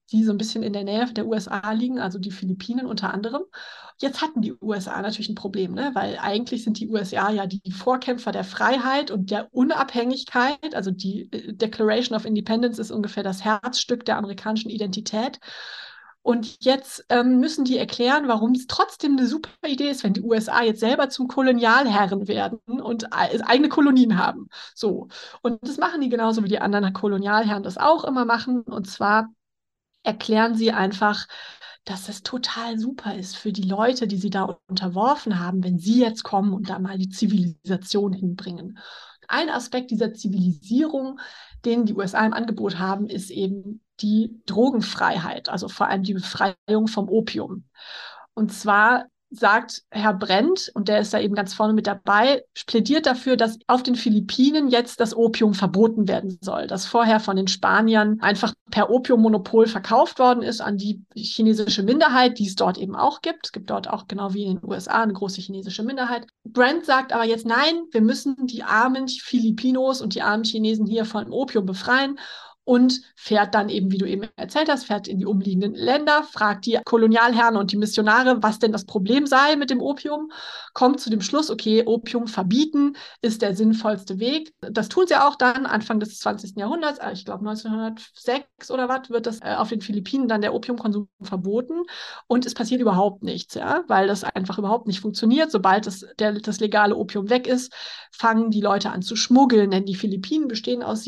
die so ein bisschen in der Nähe der USA liegen, also die Philippinen unter anderem. Jetzt hatten die USA natürlich ein Problem, ne? Weil eigentlich sind die USA ja die Vorkämpfer der Freiheit und der Unabhängigkeit. Also die Declaration of Independence ist ungefähr das Herzstück der amerikanischen Identität. Und jetzt müssen die erklären, warum es trotzdem eine super Idee ist, wenn die USA jetzt selber zum Kolonialherren werden und eigene Kolonien haben. So. Und das machen die genauso wie die anderen Kolonialherren das auch immer machen. Und zwar erklären sie einfach, dass es total super ist für die Leute, die sie da unterworfen haben, wenn sie jetzt kommen und da mal die Zivilisation hinbringen. Ein Aspekt dieser Zivilisierung, den die USA im Angebot haben, ist eben die Drogenfreiheit, also vor allem die Befreiung vom Opium. Und zwar sagt Herr Brent, und der ist da eben ganz vorne mit dabei, plädiert dafür, dass auf den Philippinen jetzt das Opium verboten werden soll, das vorher von den Spaniern einfach per Opiummonopol verkauft worden ist an die chinesische Minderheit, die es dort eben auch gibt. Es gibt dort auch genau wie in den USA eine große chinesische Minderheit. Brent sagt aber jetzt, nein, wir müssen die armen Filipinos und die armen Chinesen hier von Opium befreien. Und fährt dann eben, wie du eben erzählt hast, fährt in die umliegenden Länder, fragt die Kolonialherren und die Missionare, was denn das Problem sei mit dem Opium, kommt zu dem Schluss, okay, Opium verbieten ist der sinnvollste Weg. Das tun sie auch dann Anfang des 20. Jahrhunderts, ich glaube 1906 oder was, wird das auf den Philippinen dann der Opiumkonsum verboten und es passiert überhaupt nichts, ja, weil das einfach überhaupt nicht funktioniert. Sobald das legale Opium weg ist, fangen die Leute an zu schmuggeln, denn die Philippinen bestehen aus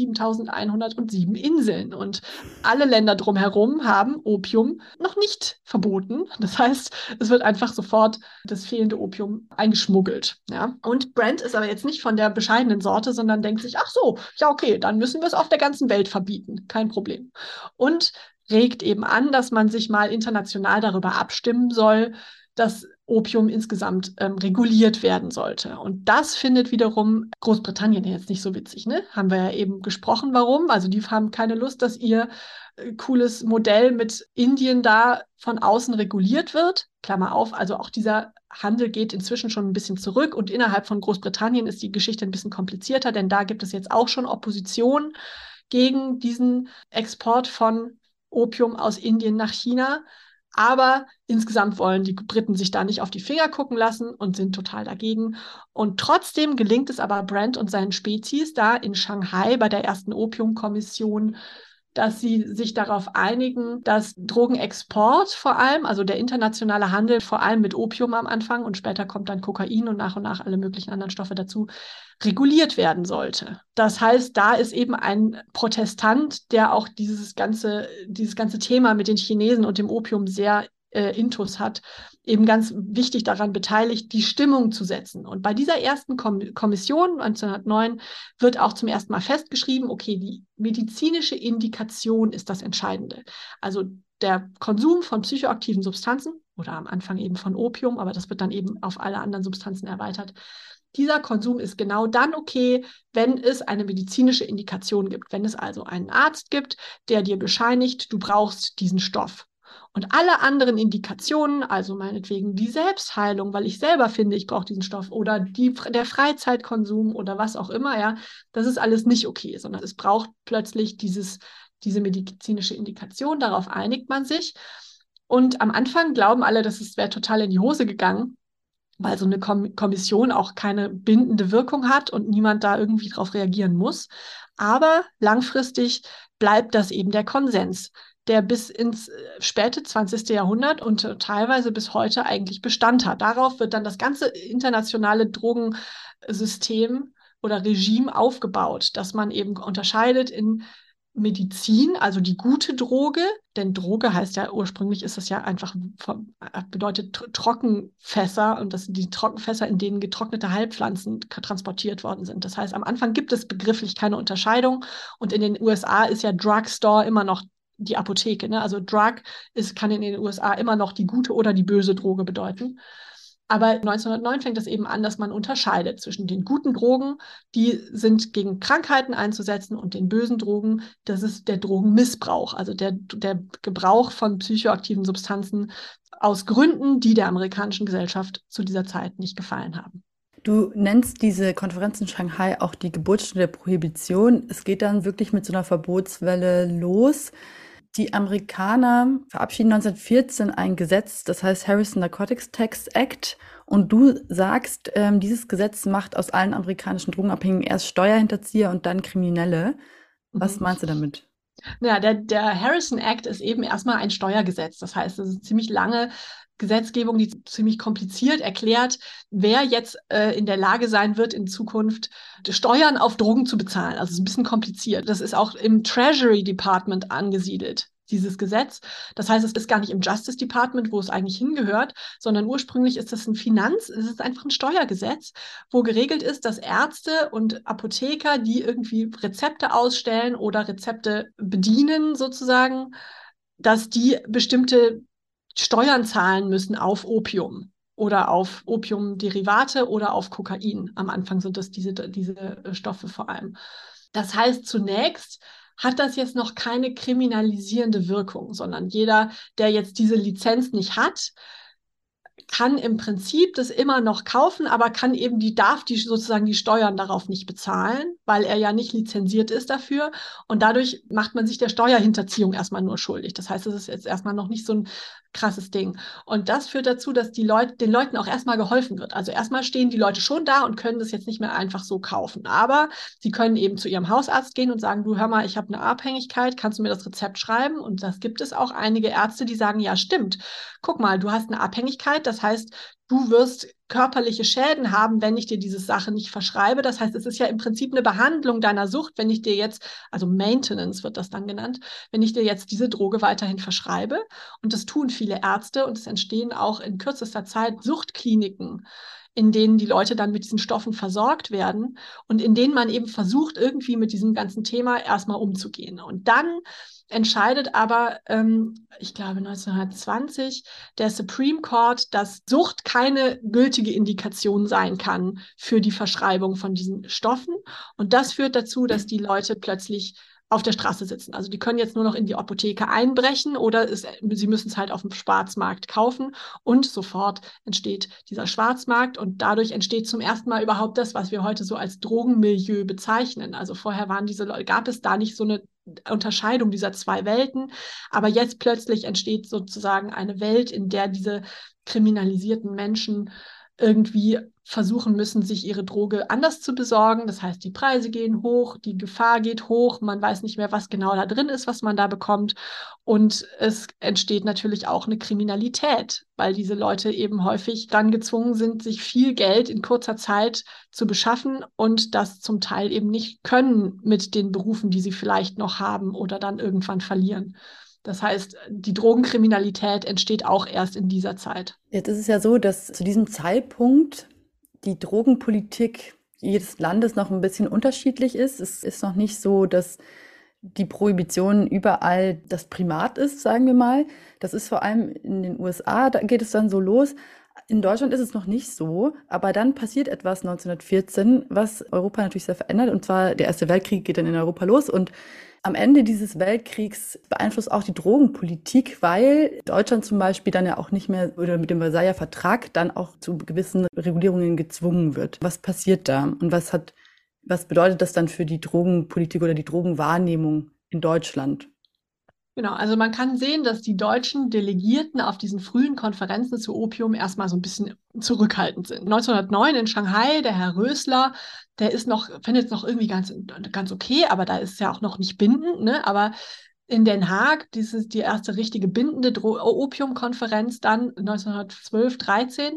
7.107 Inseln und alle Länder drumherum haben Opium noch nicht verboten. Das heißt, es wird einfach sofort das fehlende Opium eingeschmuggelt. Ja? Und Brent ist aber jetzt nicht von der bescheidenen Sorte, sondern denkt sich, ach so, ja okay, dann müssen wir es auf der ganzen Welt verbieten. Kein Problem. Und regt eben an, dass man sich mal international darüber abstimmen soll, dass Opium insgesamt reguliert werden sollte. Und das findet wiederum Großbritannien jetzt nicht so witzig, ne? Haben wir ja eben gesprochen, warum. Also die haben keine Lust, dass ihr cooles Modell mit Indien da von außen reguliert wird. Klammer auf, also auch dieser Handel geht inzwischen schon ein bisschen zurück und innerhalb von Großbritannien ist die Geschichte ein bisschen komplizierter, denn da gibt es jetzt auch schon Opposition gegen diesen Export von Opium aus Indien nach China. Aber insgesamt wollen die Briten sich da nicht auf die Finger gucken lassen und sind total dagegen. Und trotzdem gelingt es aber Brent und seinen Spezies da in Shanghai bei der ersten Opiumkommission, dass sie sich darauf einigen, dass Drogenexport vor allem, also der internationale Handel vor allem mit Opium am Anfang und später kommt dann Kokain und nach alle möglichen anderen Stoffe dazu, reguliert werden sollte. Das heißt, da ist eben ein Protestant, der auch dieses ganze Thema mit den Chinesen und dem Opium sehr intus hat, eben ganz wichtig daran beteiligt, die Stimmung zu setzen. Und bei dieser ersten Kommission 1909 wird auch zum ersten Mal festgeschrieben, okay, die medizinische Indikation ist das Entscheidende. Also der Konsum von psychoaktiven Substanzen oder am Anfang eben von Opium, aber das wird dann eben auf alle anderen Substanzen erweitert. Dieser Konsum ist genau dann okay, wenn es eine medizinische Indikation gibt. Wenn es also einen Arzt gibt, der dir bescheinigt, du brauchst diesen Stoff. Und alle anderen Indikationen, also meinetwegen die Selbstheilung, weil ich selber finde, ich brauche diesen Stoff oder der Freizeitkonsum oder was auch immer, ja, das ist alles nicht okay, sondern es braucht plötzlich diese medizinische Indikation, darauf einigt man sich. Und am Anfang glauben alle, dass es wäre total in die Hose gegangen, weil so eine Kommission auch keine bindende Wirkung hat und niemand da irgendwie drauf reagieren muss. Aber langfristig bleibt das eben der Konsens, der bis ins späte 20. Jahrhundert und teilweise bis heute eigentlich Bestand hat. Darauf wird dann das ganze internationale Drogensystem oder Regime aufgebaut, dass man eben unterscheidet in Medizin, also die gute Droge, denn Droge heißt ja ursprünglich ist das ja einfach bedeutet Trockenfässer und das sind die Trockenfässer, in denen getrocknete Heilpflanzen transportiert worden sind. Das heißt, am Anfang gibt es begrifflich keine Unterscheidung und in den USA ist ja Drugstore immer noch die Apotheke, ne? Also Drug kann in den USA immer noch die gute oder die böse Droge bedeuten. Aber 1909 fängt es eben an, dass man unterscheidet zwischen den guten Drogen, die sind gegen Krankheiten einzusetzen, und den bösen Drogen, das ist der Drogenmissbrauch, also der Gebrauch von psychoaktiven Substanzen aus Gründen, die der amerikanischen Gesellschaft zu dieser Zeit nicht gefallen haben. Du nennst diese Konferenz in Shanghai auch die Geburtsstunde der Prohibition. Es geht dann wirklich mit so einer Verbotswelle los. Die Amerikaner verabschieden 1914 ein Gesetz, das heißt Harrison Narcotics Tax Act. Und du sagst, dieses Gesetz macht aus allen amerikanischen Drogenabhängigen erst Steuerhinterzieher und dann Kriminelle. Was meinst du damit? Ja, der Harrison Act ist eben erstmal ein Steuergesetz. Das heißt, es ist eine ziemlich lange Gesetzgebung, die ziemlich kompliziert erklärt, wer jetzt in der Lage sein wird, in Zukunft Steuern auf Drogen zu bezahlen. Also es ist ein bisschen kompliziert. Das ist auch im Treasury Department angesiedelt, dieses Gesetz. Das heißt, es ist gar nicht im Justice Department, wo es eigentlich hingehört, sondern ursprünglich ist es es ist einfach ein Steuergesetz, wo geregelt ist, dass Ärzte und Apotheker, die irgendwie Rezepte ausstellen oder Rezepte bedienen sozusagen, dass die bestimmte Steuern zahlen müssen auf Opium oder auf Opiumderivate oder auf Kokain. Am Anfang sind das diese Stoffe vor allem. Das heißt, zunächst hat das jetzt noch keine kriminalisierende Wirkung, sondern jeder, der jetzt diese Lizenz nicht hat, kann im Prinzip das immer noch kaufen, aber darf sozusagen die Steuern darauf nicht bezahlen, weil er ja nicht lizenziert ist dafür. Und dadurch macht man sich der Steuerhinterziehung erstmal nur schuldig. Das heißt, es ist jetzt erstmal noch nicht so ein krasses Ding. Und das führt dazu, dass den Leuten auch erstmal geholfen wird. Also erstmal stehen die Leute schon da und können das jetzt nicht mehr einfach so kaufen. Aber sie können eben zu ihrem Hausarzt gehen und sagen, du hör mal, ich habe eine Abhängigkeit, kannst du mir das Rezept schreiben? Und das gibt es auch einige Ärzte, die sagen, ja, stimmt. Guck mal, du hast eine Abhängigkeit, das heißt, du wirst körperliche Schäden haben, wenn ich dir diese Sache nicht verschreibe. Das heißt, es ist ja im Prinzip eine Behandlung deiner Sucht, wenn ich dir jetzt, also Maintenance wird das dann genannt, wenn ich dir jetzt diese Droge weiterhin verschreibe. Und das tun viele Ärzte und es entstehen auch in kürzester Zeit Suchtkliniken, in denen die Leute dann mit diesen Stoffen versorgt werden und in denen man eben versucht, irgendwie mit diesem ganzen Thema erstmal umzugehen. Und dann entscheidet aber, ich glaube 1920, der Supreme Court, dass Sucht keine gültige Indikation sein kann für die Verschreibung von diesen Stoffen. Und das führt dazu, dass die Leute plötzlich auf der Straße sitzen. Also die können jetzt nur noch in die Apotheke einbrechen oder sie müssen es halt auf dem Schwarzmarkt kaufen und sofort entsteht dieser Schwarzmarkt und dadurch entsteht zum ersten Mal überhaupt das, was wir heute so als Drogenmilieu bezeichnen. Also vorher gab es da nicht so eine Unterscheidung dieser zwei Welten, aber jetzt plötzlich entsteht sozusagen eine Welt, in der diese kriminalisierten Menschen irgendwie versuchen müssen, sich ihre Droge anders zu besorgen. Das heißt, die Preise gehen hoch, die Gefahr geht hoch, man weiß nicht mehr, was genau da drin ist, was man da bekommt. Und es entsteht natürlich auch eine Kriminalität, weil diese Leute eben häufig dann gezwungen sind, sich viel Geld in kurzer Zeit zu beschaffen und das zum Teil eben nicht können mit den Berufen, die sie vielleicht noch haben oder dann irgendwann verlieren. Das heißt, die Drogenkriminalität entsteht auch erst in dieser Zeit. Jetzt ist es ja so, dass zu diesem Zeitpunkt die Drogenpolitik jedes Landes noch ein bisschen unterschiedlich ist. Es ist noch nicht so, dass die Prohibition überall das Primat ist, sagen wir mal. Das ist vor allem in den USA, da geht es dann so los. In Deutschland ist es noch nicht so, aber dann passiert etwas 1914, was Europa natürlich sehr verändert. Und zwar der Erste Weltkrieg geht dann in Europa los und am Ende dieses Weltkriegs beeinflusst auch die Drogenpolitik, weil Deutschland zum Beispiel dann ja auch nicht mehr oder mit dem Versailler Vertrag dann auch zu gewissen Regulierungen gezwungen wird. Was passiert da und was bedeutet das dann für die Drogenpolitik oder die Drogenwahrnehmung in Deutschland? Genau, also man kann sehen, dass die deutschen Delegierten auf diesen frühen Konferenzen zu Opium erstmal so ein bisschen zurückhaltend sind. 1909 in Shanghai, der Herr Rösler, findet es noch irgendwie ganz okay, aber da ist es ja auch noch nicht bindend, ne? Aber in Den Haag, das ist die erste richtige bindende Opiumkonferenz dann 1912, 13.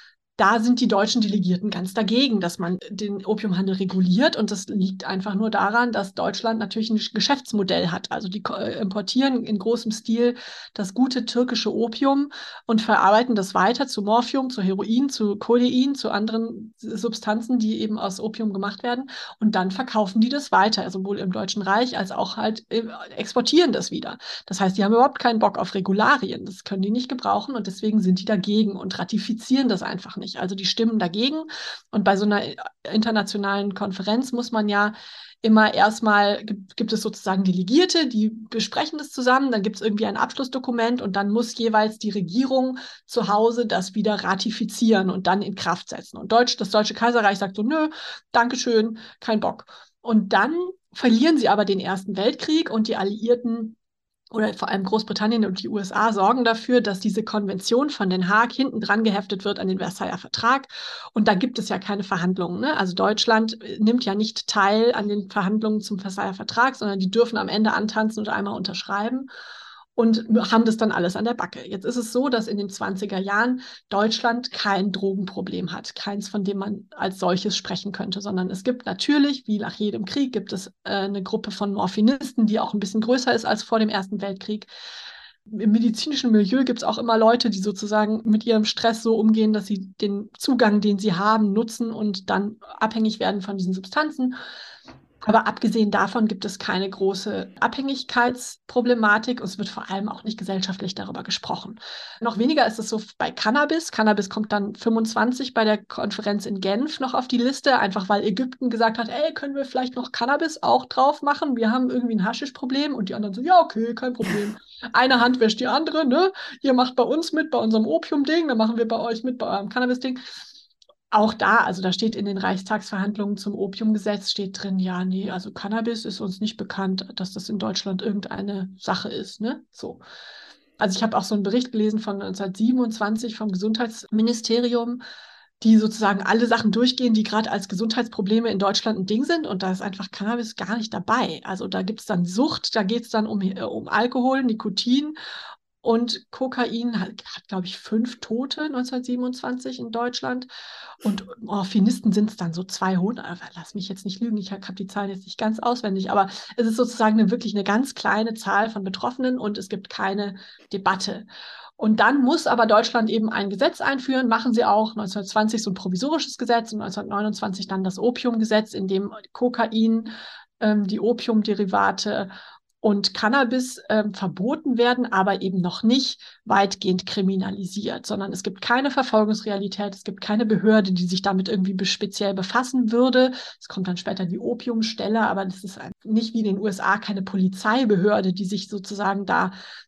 Da sind die deutschen Delegierten ganz dagegen, dass man den Opiumhandel reguliert. Und das liegt einfach nur daran, dass Deutschland natürlich ein Geschäftsmodell hat. Also die importieren in großem Stil das gute türkische Opium und verarbeiten das weiter zu Morphium, zu Heroin, zu Codein, zu anderen Substanzen, die eben aus Opium gemacht werden. Und dann verkaufen die das weiter, sowohl im Deutschen Reich als auch halt exportieren das wieder. Das heißt, die haben überhaupt keinen Bock auf Regularien. Das können die nicht gebrauchen und deswegen sind die dagegen und ratifizieren das einfach nicht. Also die stimmen dagegen. Und bei so einer internationalen Konferenz muss man ja immer erstmal, gibt es sozusagen Delegierte, die besprechen das zusammen, dann gibt es irgendwie ein Abschlussdokument und dann muss jeweils die Regierung zu Hause das wieder ratifizieren und dann in Kraft setzen. Und das Deutsche Kaiserreich sagt so, nö, Dankeschön, kein Bock. Und dann verlieren sie aber den Ersten Weltkrieg und die Alliierten oder vor allem Großbritannien und die USA sorgen dafür, dass diese Konvention von Den Haag hinten dran geheftet wird an den Versailler Vertrag. Und da gibt es ja keine Verhandlungen. Ne? Also Deutschland nimmt ja nicht teil an den Verhandlungen zum Versailler Vertrag, sondern die dürfen am Ende antanzen und einmal unterschreiben und haben das dann alles an der Backe. Jetzt ist es so, dass in den 20er Jahren Deutschland kein Drogenproblem hat, keins, von dem man als solches sprechen könnte, sondern es gibt natürlich, wie nach jedem Krieg, gibt es eine Gruppe von Morphinisten, die auch ein bisschen größer ist als vor dem Ersten Weltkrieg. Im medizinischen Milieu gibt es auch immer Leute, die sozusagen mit ihrem Stress so umgehen, dass sie den Zugang, den sie haben, nutzen und dann abhängig werden von diesen Substanzen. Aber abgesehen davon gibt es keine große Abhängigkeitsproblematik und es wird vor allem auch nicht gesellschaftlich darüber gesprochen. Noch weniger ist es so bei Cannabis. Cannabis kommt dann 25 bei der Konferenz in Genf noch auf die Liste, einfach weil Ägypten gesagt hat, ey, können wir vielleicht noch Cannabis auch drauf machen? Wir haben irgendwie ein Haschischproblem und die anderen so, ja, okay, kein Problem. Eine Hand wäscht die andere, ne? Ihr macht bei uns mit, bei unserem Opium-Ding, dann machen wir bei euch mit, bei eurem Cannabis-Ding. Auch da, also da steht in den Reichstagsverhandlungen zum Opiumgesetz, steht drin, ja, nee, also Cannabis ist uns nicht bekannt, dass das in Deutschland irgendeine Sache ist, ne? So. Also ich habe auch so einen Bericht gelesen von 1927 vom Gesundheitsministerium, die sozusagen alle Sachen durchgehen, die gerade als Gesundheitsprobleme in Deutschland ein Ding sind. Und da ist einfach Cannabis gar nicht dabei. Also da gibt es dann Sucht, da geht es dann um Alkohol, Nikotin. Und Kokain hat glaube ich, 5 Tote 1927 in Deutschland. Und Morphinisten sind es dann so 200. Lass mich jetzt nicht lügen, ich habe die Zahlen jetzt nicht ganz auswendig. Aber es ist sozusagen wirklich eine ganz kleine Zahl von Betroffenen und es gibt keine Debatte. Und dann muss aber Deutschland eben ein Gesetz einführen, machen sie auch 1920 so ein provisorisches Gesetz und 1929 dann das Opiumgesetz, in dem Kokain, die Opiumderivate und Cannabis verboten werden, aber eben noch nicht weitgehend kriminalisiert, sondern es gibt keine Verfolgungsrealität, es gibt keine Behörde, die sich damit irgendwie speziell befassen würde. Es kommt dann später die Opiumstelle, aber das ist nicht wie in den USA keine Polizeibehörde, die sich sozusagen da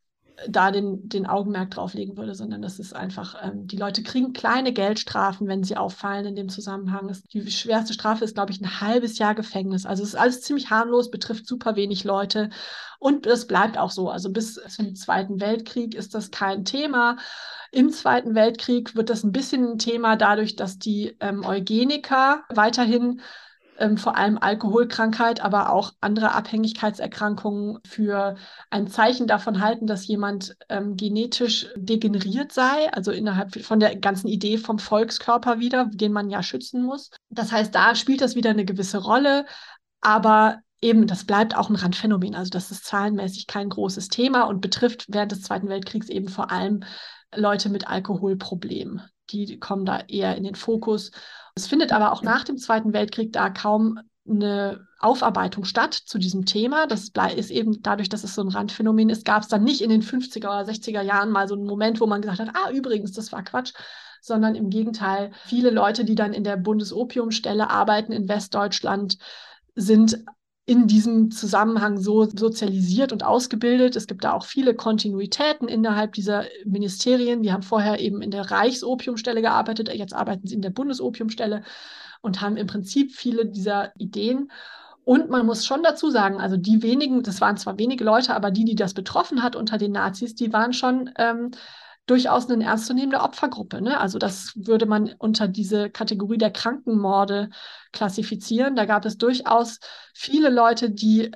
den Augenmerk drauflegen würde, sondern das ist einfach, die Leute kriegen kleine Geldstrafen, wenn sie auffallen in dem Zusammenhang. Die schwerste Strafe ist, glaube ich, ein halbes Jahr Gefängnis. Also es ist alles ziemlich harmlos, betrifft super wenig Leute und es bleibt auch so. Also bis zum Zweiten Weltkrieg ist das kein Thema. Im Zweiten Weltkrieg wird das ein bisschen ein Thema dadurch, dass die Eugeniker weiterhin vor allem Alkoholkrankheit, aber auch andere Abhängigkeitserkrankungen für ein Zeichen davon halten, dass jemand genetisch degeneriert sei, also innerhalb von der ganzen Idee vom Volkskörper wieder, den man ja schützen muss. Das heißt, da spielt das wieder eine gewisse Rolle, aber eben, das bleibt auch ein Randphänomen. Also das ist zahlenmäßig kein großes Thema und betrifft während des Zweiten Weltkriegs eben vor allem Leute mit Alkoholproblemen. Die kommen da eher in den Fokus. Es findet aber auch nach dem Zweiten Weltkrieg da kaum eine Aufarbeitung statt zu diesem Thema. Das ist eben dadurch, dass es so ein Randphänomen ist, gab es dann nicht in den 50er oder 60er Jahren mal so einen Moment, wo man gesagt hat, übrigens, das war Quatsch, sondern im Gegenteil, viele Leute, die dann in der Bundesopiumstelle arbeiten in Westdeutschland, sind in diesem Zusammenhang so sozialisiert und ausgebildet. Es gibt da auch viele Kontinuitäten innerhalb dieser Ministerien. Die haben vorher eben in der Reichsopiumstelle gearbeitet, jetzt arbeiten sie in der Bundesopiumstelle und haben im Prinzip viele dieser Ideen. Und man muss schon dazu sagen, also die wenigen, das waren zwar wenige Leute, aber die das betroffen hat unter den Nazis, die waren schon durchaus eine ernstzunehmende Opfergruppe. Ne? Also das würde man unter diese Kategorie der Krankenmorde klassifizieren. Da gab es durchaus viele Leute, die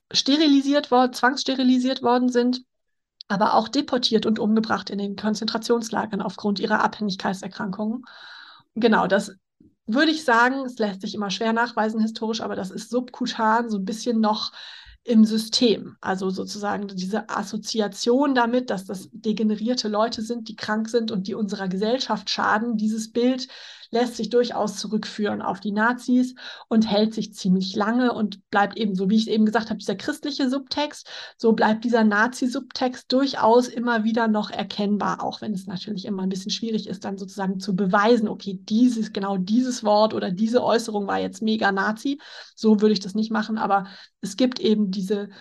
zwangssterilisiert worden sind, aber auch deportiert und umgebracht in den Konzentrationslagern aufgrund ihrer Abhängigkeitserkrankungen. Genau, das würde ich sagen, es lässt sich immer schwer nachweisen historisch, aber das ist subkutan so ein bisschen noch im System. Also sozusagen diese Assoziation damit, dass das degenerierte Leute sind, die krank sind und die unserer Gesellschaft schaden. Dieses Bild lässt sich durchaus zurückführen auf die Nazis und hält sich ziemlich lange und bleibt eben, so wie ich es eben gesagt habe, dieser christliche Subtext, so bleibt dieser Nazi-Subtext durchaus immer wieder noch erkennbar, auch wenn es natürlich immer ein bisschen schwierig ist, dann sozusagen zu beweisen, okay, genau dieses Wort oder diese Äußerung war jetzt mega Nazi. So würde ich das nicht machen, aber es gibt eben diese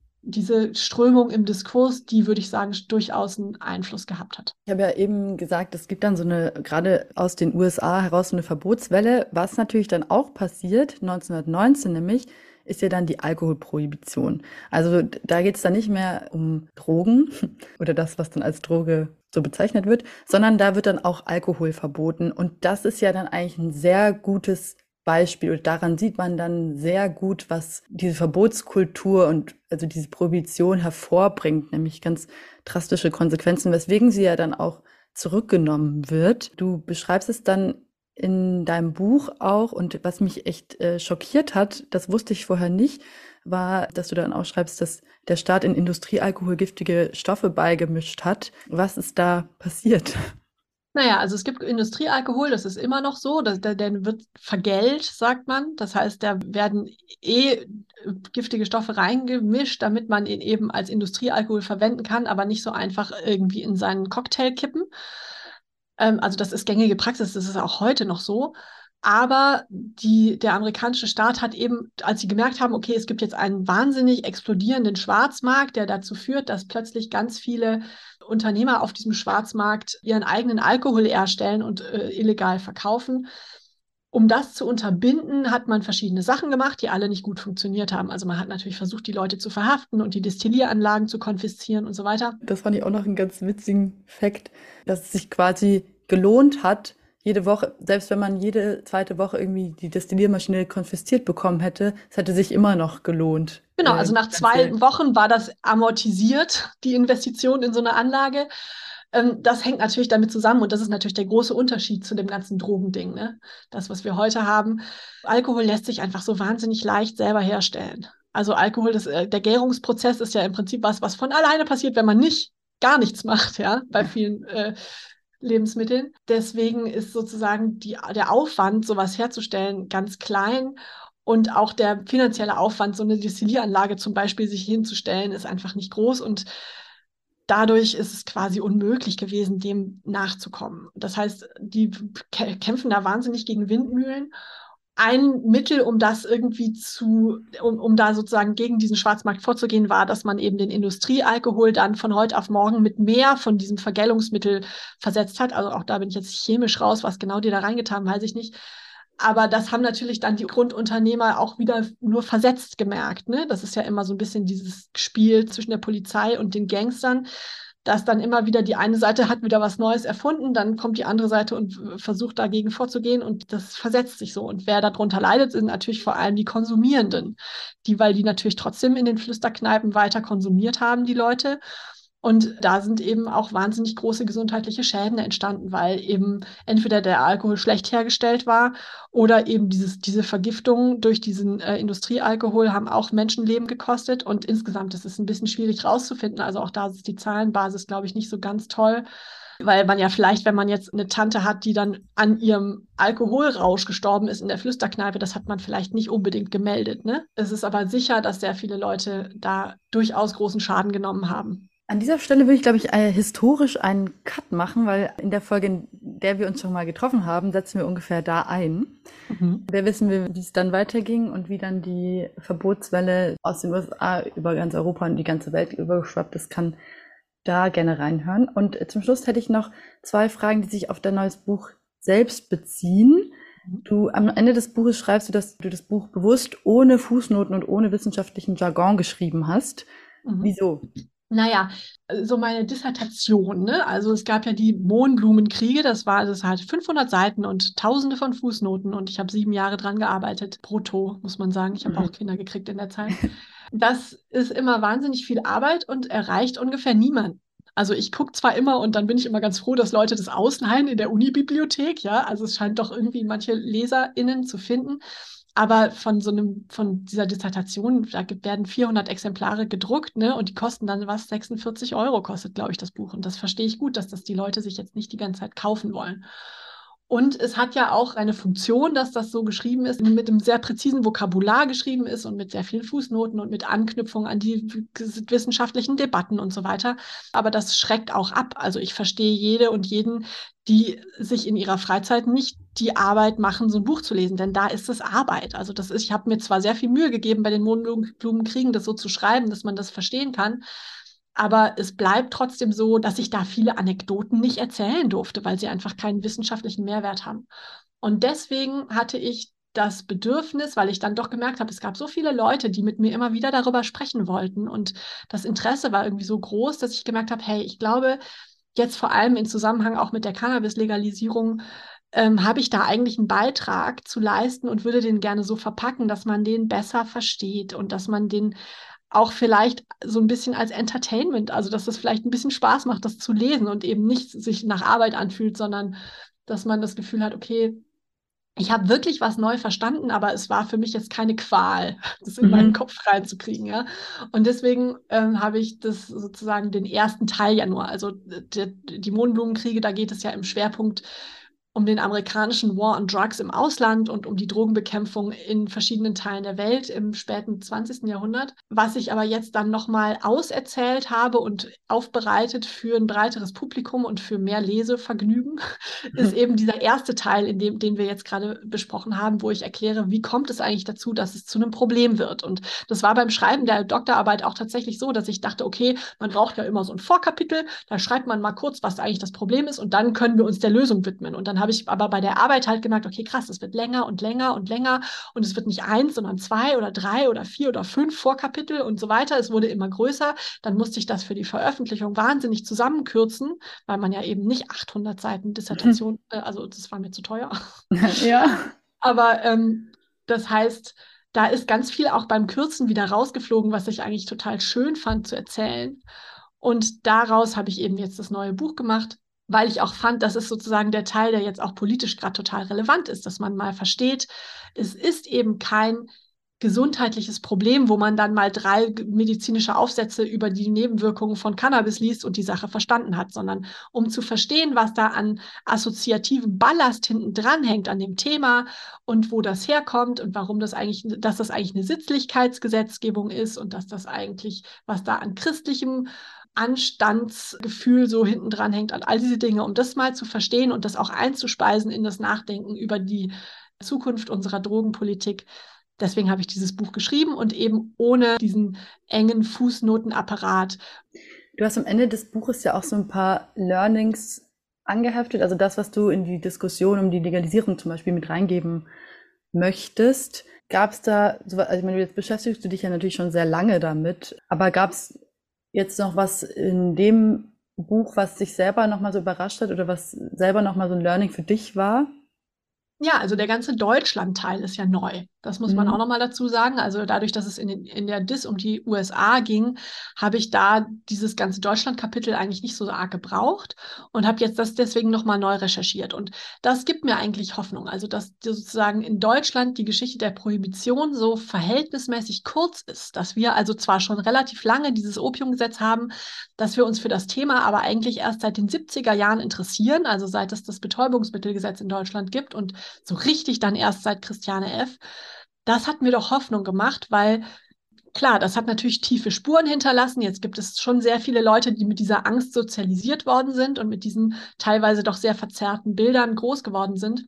Strömung im Diskurs, die, würde ich sagen, durchaus einen Einfluss gehabt hat. Ich habe ja eben gesagt, es gibt dann so eine, gerade aus den USA heraus so eine Verbotswelle. Was natürlich dann auch passiert, 1919 nämlich, ist ja dann die Alkoholprohibition. Also da geht es dann nicht mehr um Drogen oder das, was dann als Droge so bezeichnet wird, sondern da wird dann auch Alkohol verboten. Und das ist ja dann eigentlich ein sehr gutes Beispiel. Und daran sieht man dann sehr gut, was diese Verbotskultur und also diese Prohibition hervorbringt, nämlich ganz drastische Konsequenzen, weswegen sie ja dann auch zurückgenommen wird. Du beschreibst es dann in deinem Buch auch, und was mich echt schockiert hat, das wusste ich vorher nicht, war, dass du dann auch schreibst, dass der Staat in Industriealkohol giftige Stoffe beigemischt hat. Was ist da passiert? Naja, also es gibt Industriealkohol, das ist immer noch so, der wird vergällt, sagt man. Das heißt, da werden giftige Stoffe reingemischt, damit man ihn eben als Industriealkohol verwenden kann, aber nicht so einfach irgendwie in seinen Cocktail kippen. Also das ist gängige Praxis, das ist auch heute noch so. Aber der amerikanische Staat hat eben, als sie gemerkt haben, okay, es gibt jetzt einen wahnsinnig explodierenden Schwarzmarkt, der dazu führt, dass plötzlich ganz viele Unternehmer auf diesem Schwarzmarkt ihren eigenen Alkohol herstellen und illegal verkaufen. Um das zu unterbinden, hat man verschiedene Sachen gemacht, die alle nicht gut funktioniert haben. Also man hat natürlich versucht, die Leute zu verhaften und die Destillieranlagen zu konfiszieren und so weiter. Das fand ich auch noch einen ganz witzigen Fakt, dass es sich quasi gelohnt hat, jede Woche, selbst wenn man jede zweite Woche irgendwie die Destilliermaschine konfisziert bekommen hätte, es hätte sich immer noch gelohnt. Genau, also nach 2 Wochen war das amortisiert, die Investition in so eine Anlage. Das hängt natürlich damit zusammen und das ist natürlich der große Unterschied zu dem ganzen Drogending, ne? Das, was wir heute haben. Alkohol lässt sich einfach so wahnsinnig leicht selber herstellen. Also Alkohol, der Gärungsprozess ist ja im Prinzip was von alleine passiert, wenn man gar nichts macht, ja, bei vielen Lebensmitteln. Deswegen ist sozusagen der Aufwand, sowas herzustellen, ganz klein. Und auch der finanzielle Aufwand, so eine Destillieranlage zum Beispiel sich hinzustellen, ist einfach nicht groß. Und dadurch ist es quasi unmöglich gewesen, dem nachzukommen. Das heißt, die kämpfen da wahnsinnig gegen Windmühlen. Ein Mittel, um das irgendwie um da sozusagen gegen diesen Schwarzmarkt vorzugehen, war, dass man eben den Industriealkohol dann von heute auf morgen mit mehr von diesem Vergällungsmittel versetzt hat. Also auch da bin ich jetzt chemisch raus, was genau die da reingetan haben, weiß ich nicht. Aber das haben natürlich dann die Grundunternehmer auch wieder nur versetzt gemerkt, ne? Das ist ja immer so ein bisschen dieses Spiel zwischen der Polizei und den Gangstern, dass dann immer wieder die eine Seite hat wieder was Neues erfunden, dann kommt die andere Seite und versucht dagegen vorzugehen und das versetzt sich so. Und wer darunter leidet, sind natürlich vor allem die Konsumierenden, weil die natürlich trotzdem in den Flüsterkneipen weiter konsumiert haben, die Leute. Und da sind eben auch wahnsinnig große gesundheitliche Schäden entstanden, weil eben entweder der Alkohol schlecht hergestellt war oder eben diese Vergiftung durch diesen Industriealkohol haben auch Menschenleben gekostet. Und insgesamt ist es ein bisschen schwierig rauszufinden. Also auch da ist die Zahlenbasis, glaube ich, nicht so ganz toll, weil man ja vielleicht, wenn man jetzt eine Tante hat, die dann an ihrem Alkoholrausch gestorben ist in der Flüsterkneipe, das hat man vielleicht nicht unbedingt gemeldet, ne? Es ist aber sicher, dass sehr viele Leute da durchaus großen Schaden genommen haben. An dieser Stelle will ich, glaube ich, historisch einen Cut machen, weil in der Folge, in der wir uns schon mal getroffen haben, setzen wir ungefähr da ein. Da wissen wir, wie es dann weiterging und wie dann die Verbotswelle aus den USA über ganz Europa und die ganze Welt übergeschwappt ist, kann da gerne reinhören. Und zum Schluss hätte ich noch 2 Fragen, die sich auf dein neues Buch selbst beziehen. Du am Ende des Buches schreibst du, dass du das Buch bewusst ohne Fußnoten und ohne wissenschaftlichen Jargon geschrieben hast. Wieso? Naja, so meine Dissertation, ne? Also es gab ja die Mohnblumenkriege, das hat 500 Seiten und Tausende von Fußnoten und ich habe 7 Jahre dran gearbeitet, brutto, muss man sagen. Ich habe auch Kinder gekriegt in der Zeit. Das ist immer wahnsinnig viel Arbeit und erreicht ungefähr niemanden. Also ich gucke zwar immer und dann bin ich immer ganz froh, dass Leute das ausleihen in der Unibibliothek, ja, also es scheint doch irgendwie manche LeserInnen zu finden. Aber von dieser Dissertation, da werden 400 Exemplare gedruckt, ne? Und die kosten dann 46 Euro kostet, glaube ich, das Buch. Und das verstehe ich gut, dass das die Leute sich jetzt nicht die ganze Zeit kaufen wollen. Und es hat ja auch eine Funktion, dass das so geschrieben ist, mit einem sehr präzisen Vokabular geschrieben ist und mit sehr vielen Fußnoten und mit Anknüpfung an die wissenschaftlichen Debatten und so weiter. Aber das schreckt auch ab. Also ich verstehe jede und jeden, die sich in ihrer Freizeit nicht die Arbeit machen, so ein Buch zu lesen, denn da ist es Arbeit. Also ich habe mir zwar sehr viel Mühe gegeben, bei den Mohnblumenkriegen das so zu schreiben, dass man das verstehen kann, aber es bleibt trotzdem so, dass ich da viele Anekdoten nicht erzählen durfte, weil sie einfach keinen wissenschaftlichen Mehrwert haben. Und deswegen hatte ich das Bedürfnis, weil ich dann doch gemerkt habe, es gab so viele Leute, die mit mir immer wieder darüber sprechen wollten. Und das Interesse war irgendwie so groß, dass ich gemerkt habe, hey, ich glaube, jetzt vor allem im Zusammenhang auch mit der Cannabis-Legalisierung, habe ich da eigentlich einen Beitrag zu leisten und würde den gerne so verpacken, dass man den besser versteht und dass man den auch vielleicht so ein bisschen als Entertainment, also dass es vielleicht ein bisschen Spaß macht, das zu lesen und eben nicht sich nach Arbeit anfühlt, sondern dass man das Gefühl hat, okay, ich habe wirklich was neu verstanden, aber es war für mich jetzt keine Qual, das in meinen Kopf reinzukriegen, ja. Und deswegen habe ich das sozusagen den ersten Teil ja nur, also die Mohnblumenkriege, da geht es ja im Schwerpunkt um den amerikanischen War on Drugs im Ausland und um die Drogenbekämpfung in verschiedenen Teilen der Welt im späten 20. Jahrhundert. Was ich aber jetzt dann nochmal auserzählt habe und aufbereitet für ein breiteres Publikum und für mehr Lesevergnügen, ist eben dieser erste Teil, den wir jetzt gerade besprochen haben, wo ich erkläre, wie kommt es eigentlich dazu, dass es zu einem Problem wird. Und das war beim Schreiben der Doktorarbeit auch tatsächlich so, dass ich dachte, okay, man braucht ja immer so ein Vorkapitel, da schreibt man mal kurz, was eigentlich das Problem ist und dann können wir uns der Lösung widmen. Und dann habe ich aber bei der Arbeit halt gemerkt, okay, krass, es wird länger und länger und länger und es wird nicht 1, sondern 2 oder 3 oder 4 oder 5 Vorkapitel und so weiter. Es wurde immer größer. Dann musste ich das für die Veröffentlichung wahnsinnig zusammenkürzen, weil man ja eben nicht 800 Seiten Dissertation, also das war mir zu teuer. Ja. Aber das heißt, da ist ganz viel auch beim Kürzen wieder rausgeflogen, was ich eigentlich total schön fand zu erzählen. Und daraus habe ich eben jetzt das neue Buch gemacht, weil ich auch fand, das ist sozusagen der Teil, der jetzt auch politisch gerade total relevant ist, dass man mal versteht, es ist eben kein gesundheitliches Problem, wo man dann mal 3 medizinische Aufsätze über die Nebenwirkungen von Cannabis liest und die Sache verstanden hat, sondern um zu verstehen, was da an assoziativem Ballast hinten dran hängt an dem Thema und wo das herkommt und warum dass das eigentlich eine Sittlichkeitsgesetzgebung ist und dass das eigentlich, was da an christlichem Anstandsgefühl so hinten dran hängt, an all diese Dinge, um das mal zu verstehen und das auch einzuspeisen in das Nachdenken über die Zukunft unserer Drogenpolitik. Deswegen habe ich dieses Buch geschrieben und eben ohne diesen engen Fußnotenapparat. Du hast am Ende des Buches ja auch so ein paar Learnings angeheftet, also das, was du in die Diskussion um die Legalisierung zum Beispiel mit reingeben möchtest. Gab es da, also ich meine, jetzt beschäftigst du dich ja natürlich schon sehr lange damit, aber gab es jetzt noch was in dem Buch, was dich selber nochmal so überrascht hat oder was selber nochmal so ein Learning für dich war? Ja, also der ganze Deutschland-Teil ist ja neu. Das muss man auch nochmal dazu sagen. Also dadurch, dass es in der Dis um die USA ging, habe ich da dieses ganze Deutschland-Kapitel eigentlich nicht so arg gebraucht und habe jetzt das deswegen nochmal neu recherchiert. Und das gibt mir eigentlich Hoffnung. Also dass sozusagen in Deutschland die Geschichte der Prohibition so verhältnismäßig kurz ist, dass wir also zwar schon relativ lange dieses Opiumgesetz haben, dass wir uns für das Thema aber eigentlich erst seit den 70er Jahren interessieren, also seit es das Betäubungsmittelgesetz in Deutschland gibt und so richtig dann erst seit Christiane F. Das hat mir doch Hoffnung gemacht, weil klar, das hat natürlich tiefe Spuren hinterlassen. Jetzt gibt es schon sehr viele Leute, die mit dieser Angst sozialisiert worden sind und mit diesen teilweise doch sehr verzerrten Bildern groß geworden sind.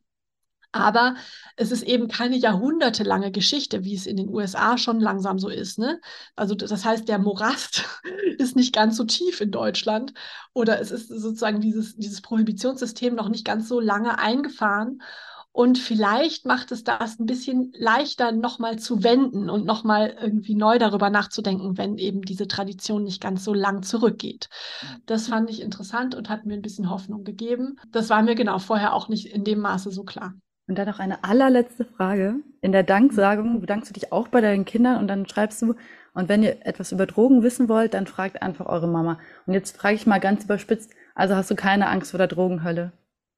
Aber es ist eben keine jahrhundertelange Geschichte, wie es in den USA schon langsam so ist, ne? Also das heißt, der Morast ist nicht ganz so tief in Deutschland oder es ist sozusagen dieses Prohibitionssystem noch nicht ganz so lange eingefahren. Und vielleicht macht es das ein bisschen leichter, nochmal zu wenden und nochmal irgendwie neu darüber nachzudenken, wenn eben diese Tradition nicht ganz so lang zurückgeht. Das fand ich interessant und hat mir ein bisschen Hoffnung gegeben. Das war mir genau vorher auch nicht in dem Maße so klar. Und dann noch eine allerletzte Frage. In der Danksagung bedankst du dich auch bei deinen Kindern und dann schreibst du, und wenn ihr etwas über Drogen wissen wollt, dann fragt einfach eure Mama. Und jetzt frage ich mal ganz überspitzt, also hast du keine Angst vor der Drogenhölle?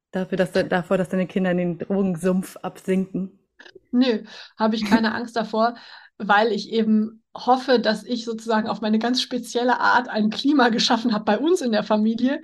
Davor, dass deine Kinder in den Drogensumpf absinken? Nö, habe ich keine Angst davor, weil ich eben hoffe, dass ich sozusagen auf meine ganz spezielle Art ein Klima geschaffen habe bei uns in der Familie,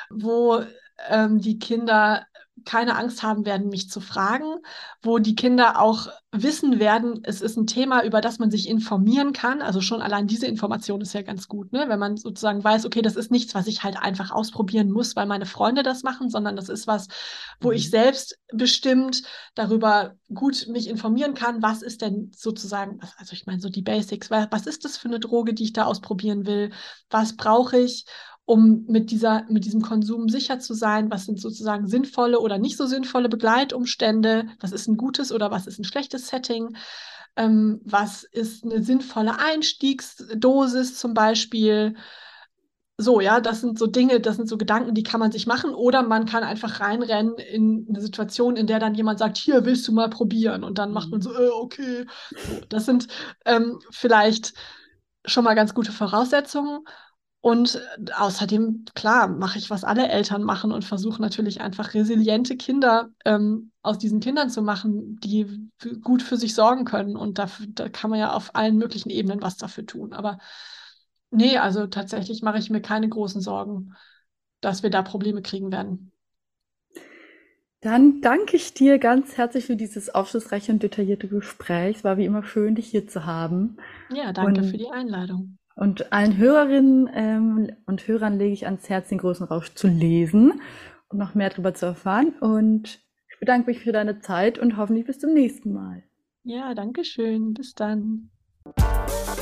wo die Kinder keine Angst haben werden, mich zu fragen, wo die Kinder auch wissen werden, es ist ein Thema, über das man sich informieren kann. Also schon allein diese Information ist ja ganz gut, ne? Wenn man sozusagen weiß, okay, das ist nichts, was ich halt einfach ausprobieren muss, weil meine Freunde das machen, sondern das ist was, wo ich selbst bestimmt darüber gut mich informieren kann, was ist denn sozusagen, also ich meine so die Basics, was ist das für eine Droge, die ich da ausprobieren will, was brauche ich? um mit diesem Konsum sicher zu sein, was sind sozusagen sinnvolle oder nicht so sinnvolle Begleitumstände, was ist ein gutes oder was ist ein schlechtes Setting, was ist eine sinnvolle Einstiegsdosis zum Beispiel. So, ja, das sind so Dinge, das sind so Gedanken, die kann man sich machen, oder man kann einfach reinrennen in eine Situation, in der dann jemand sagt, hier, willst du mal probieren? Und dann macht man so, okay. So, das sind vielleicht schon mal ganz gute Voraussetzungen. Und außerdem, klar, mache ich, was alle Eltern machen und versuche natürlich einfach resiliente Kinder aus diesen Kindern zu machen, die gut für sich sorgen können. Und da kann man ja auf allen möglichen Ebenen was dafür tun. Aber nee, also tatsächlich mache ich mir keine großen Sorgen, dass wir da Probleme kriegen werden. Dann danke ich dir ganz herzlich für dieses aufschlussreiche und detaillierte Gespräch. Es war wie immer schön, dich hier zu haben. Ja, danke für die Einladung. Und allen Hörerinnen und Hörern lege ich ans Herz, den großen Rausch zu lesen und noch mehr darüber zu erfahren. Und ich bedanke mich für deine Zeit und hoffentlich bis zum nächsten Mal. Ja, danke schön. Bis dann.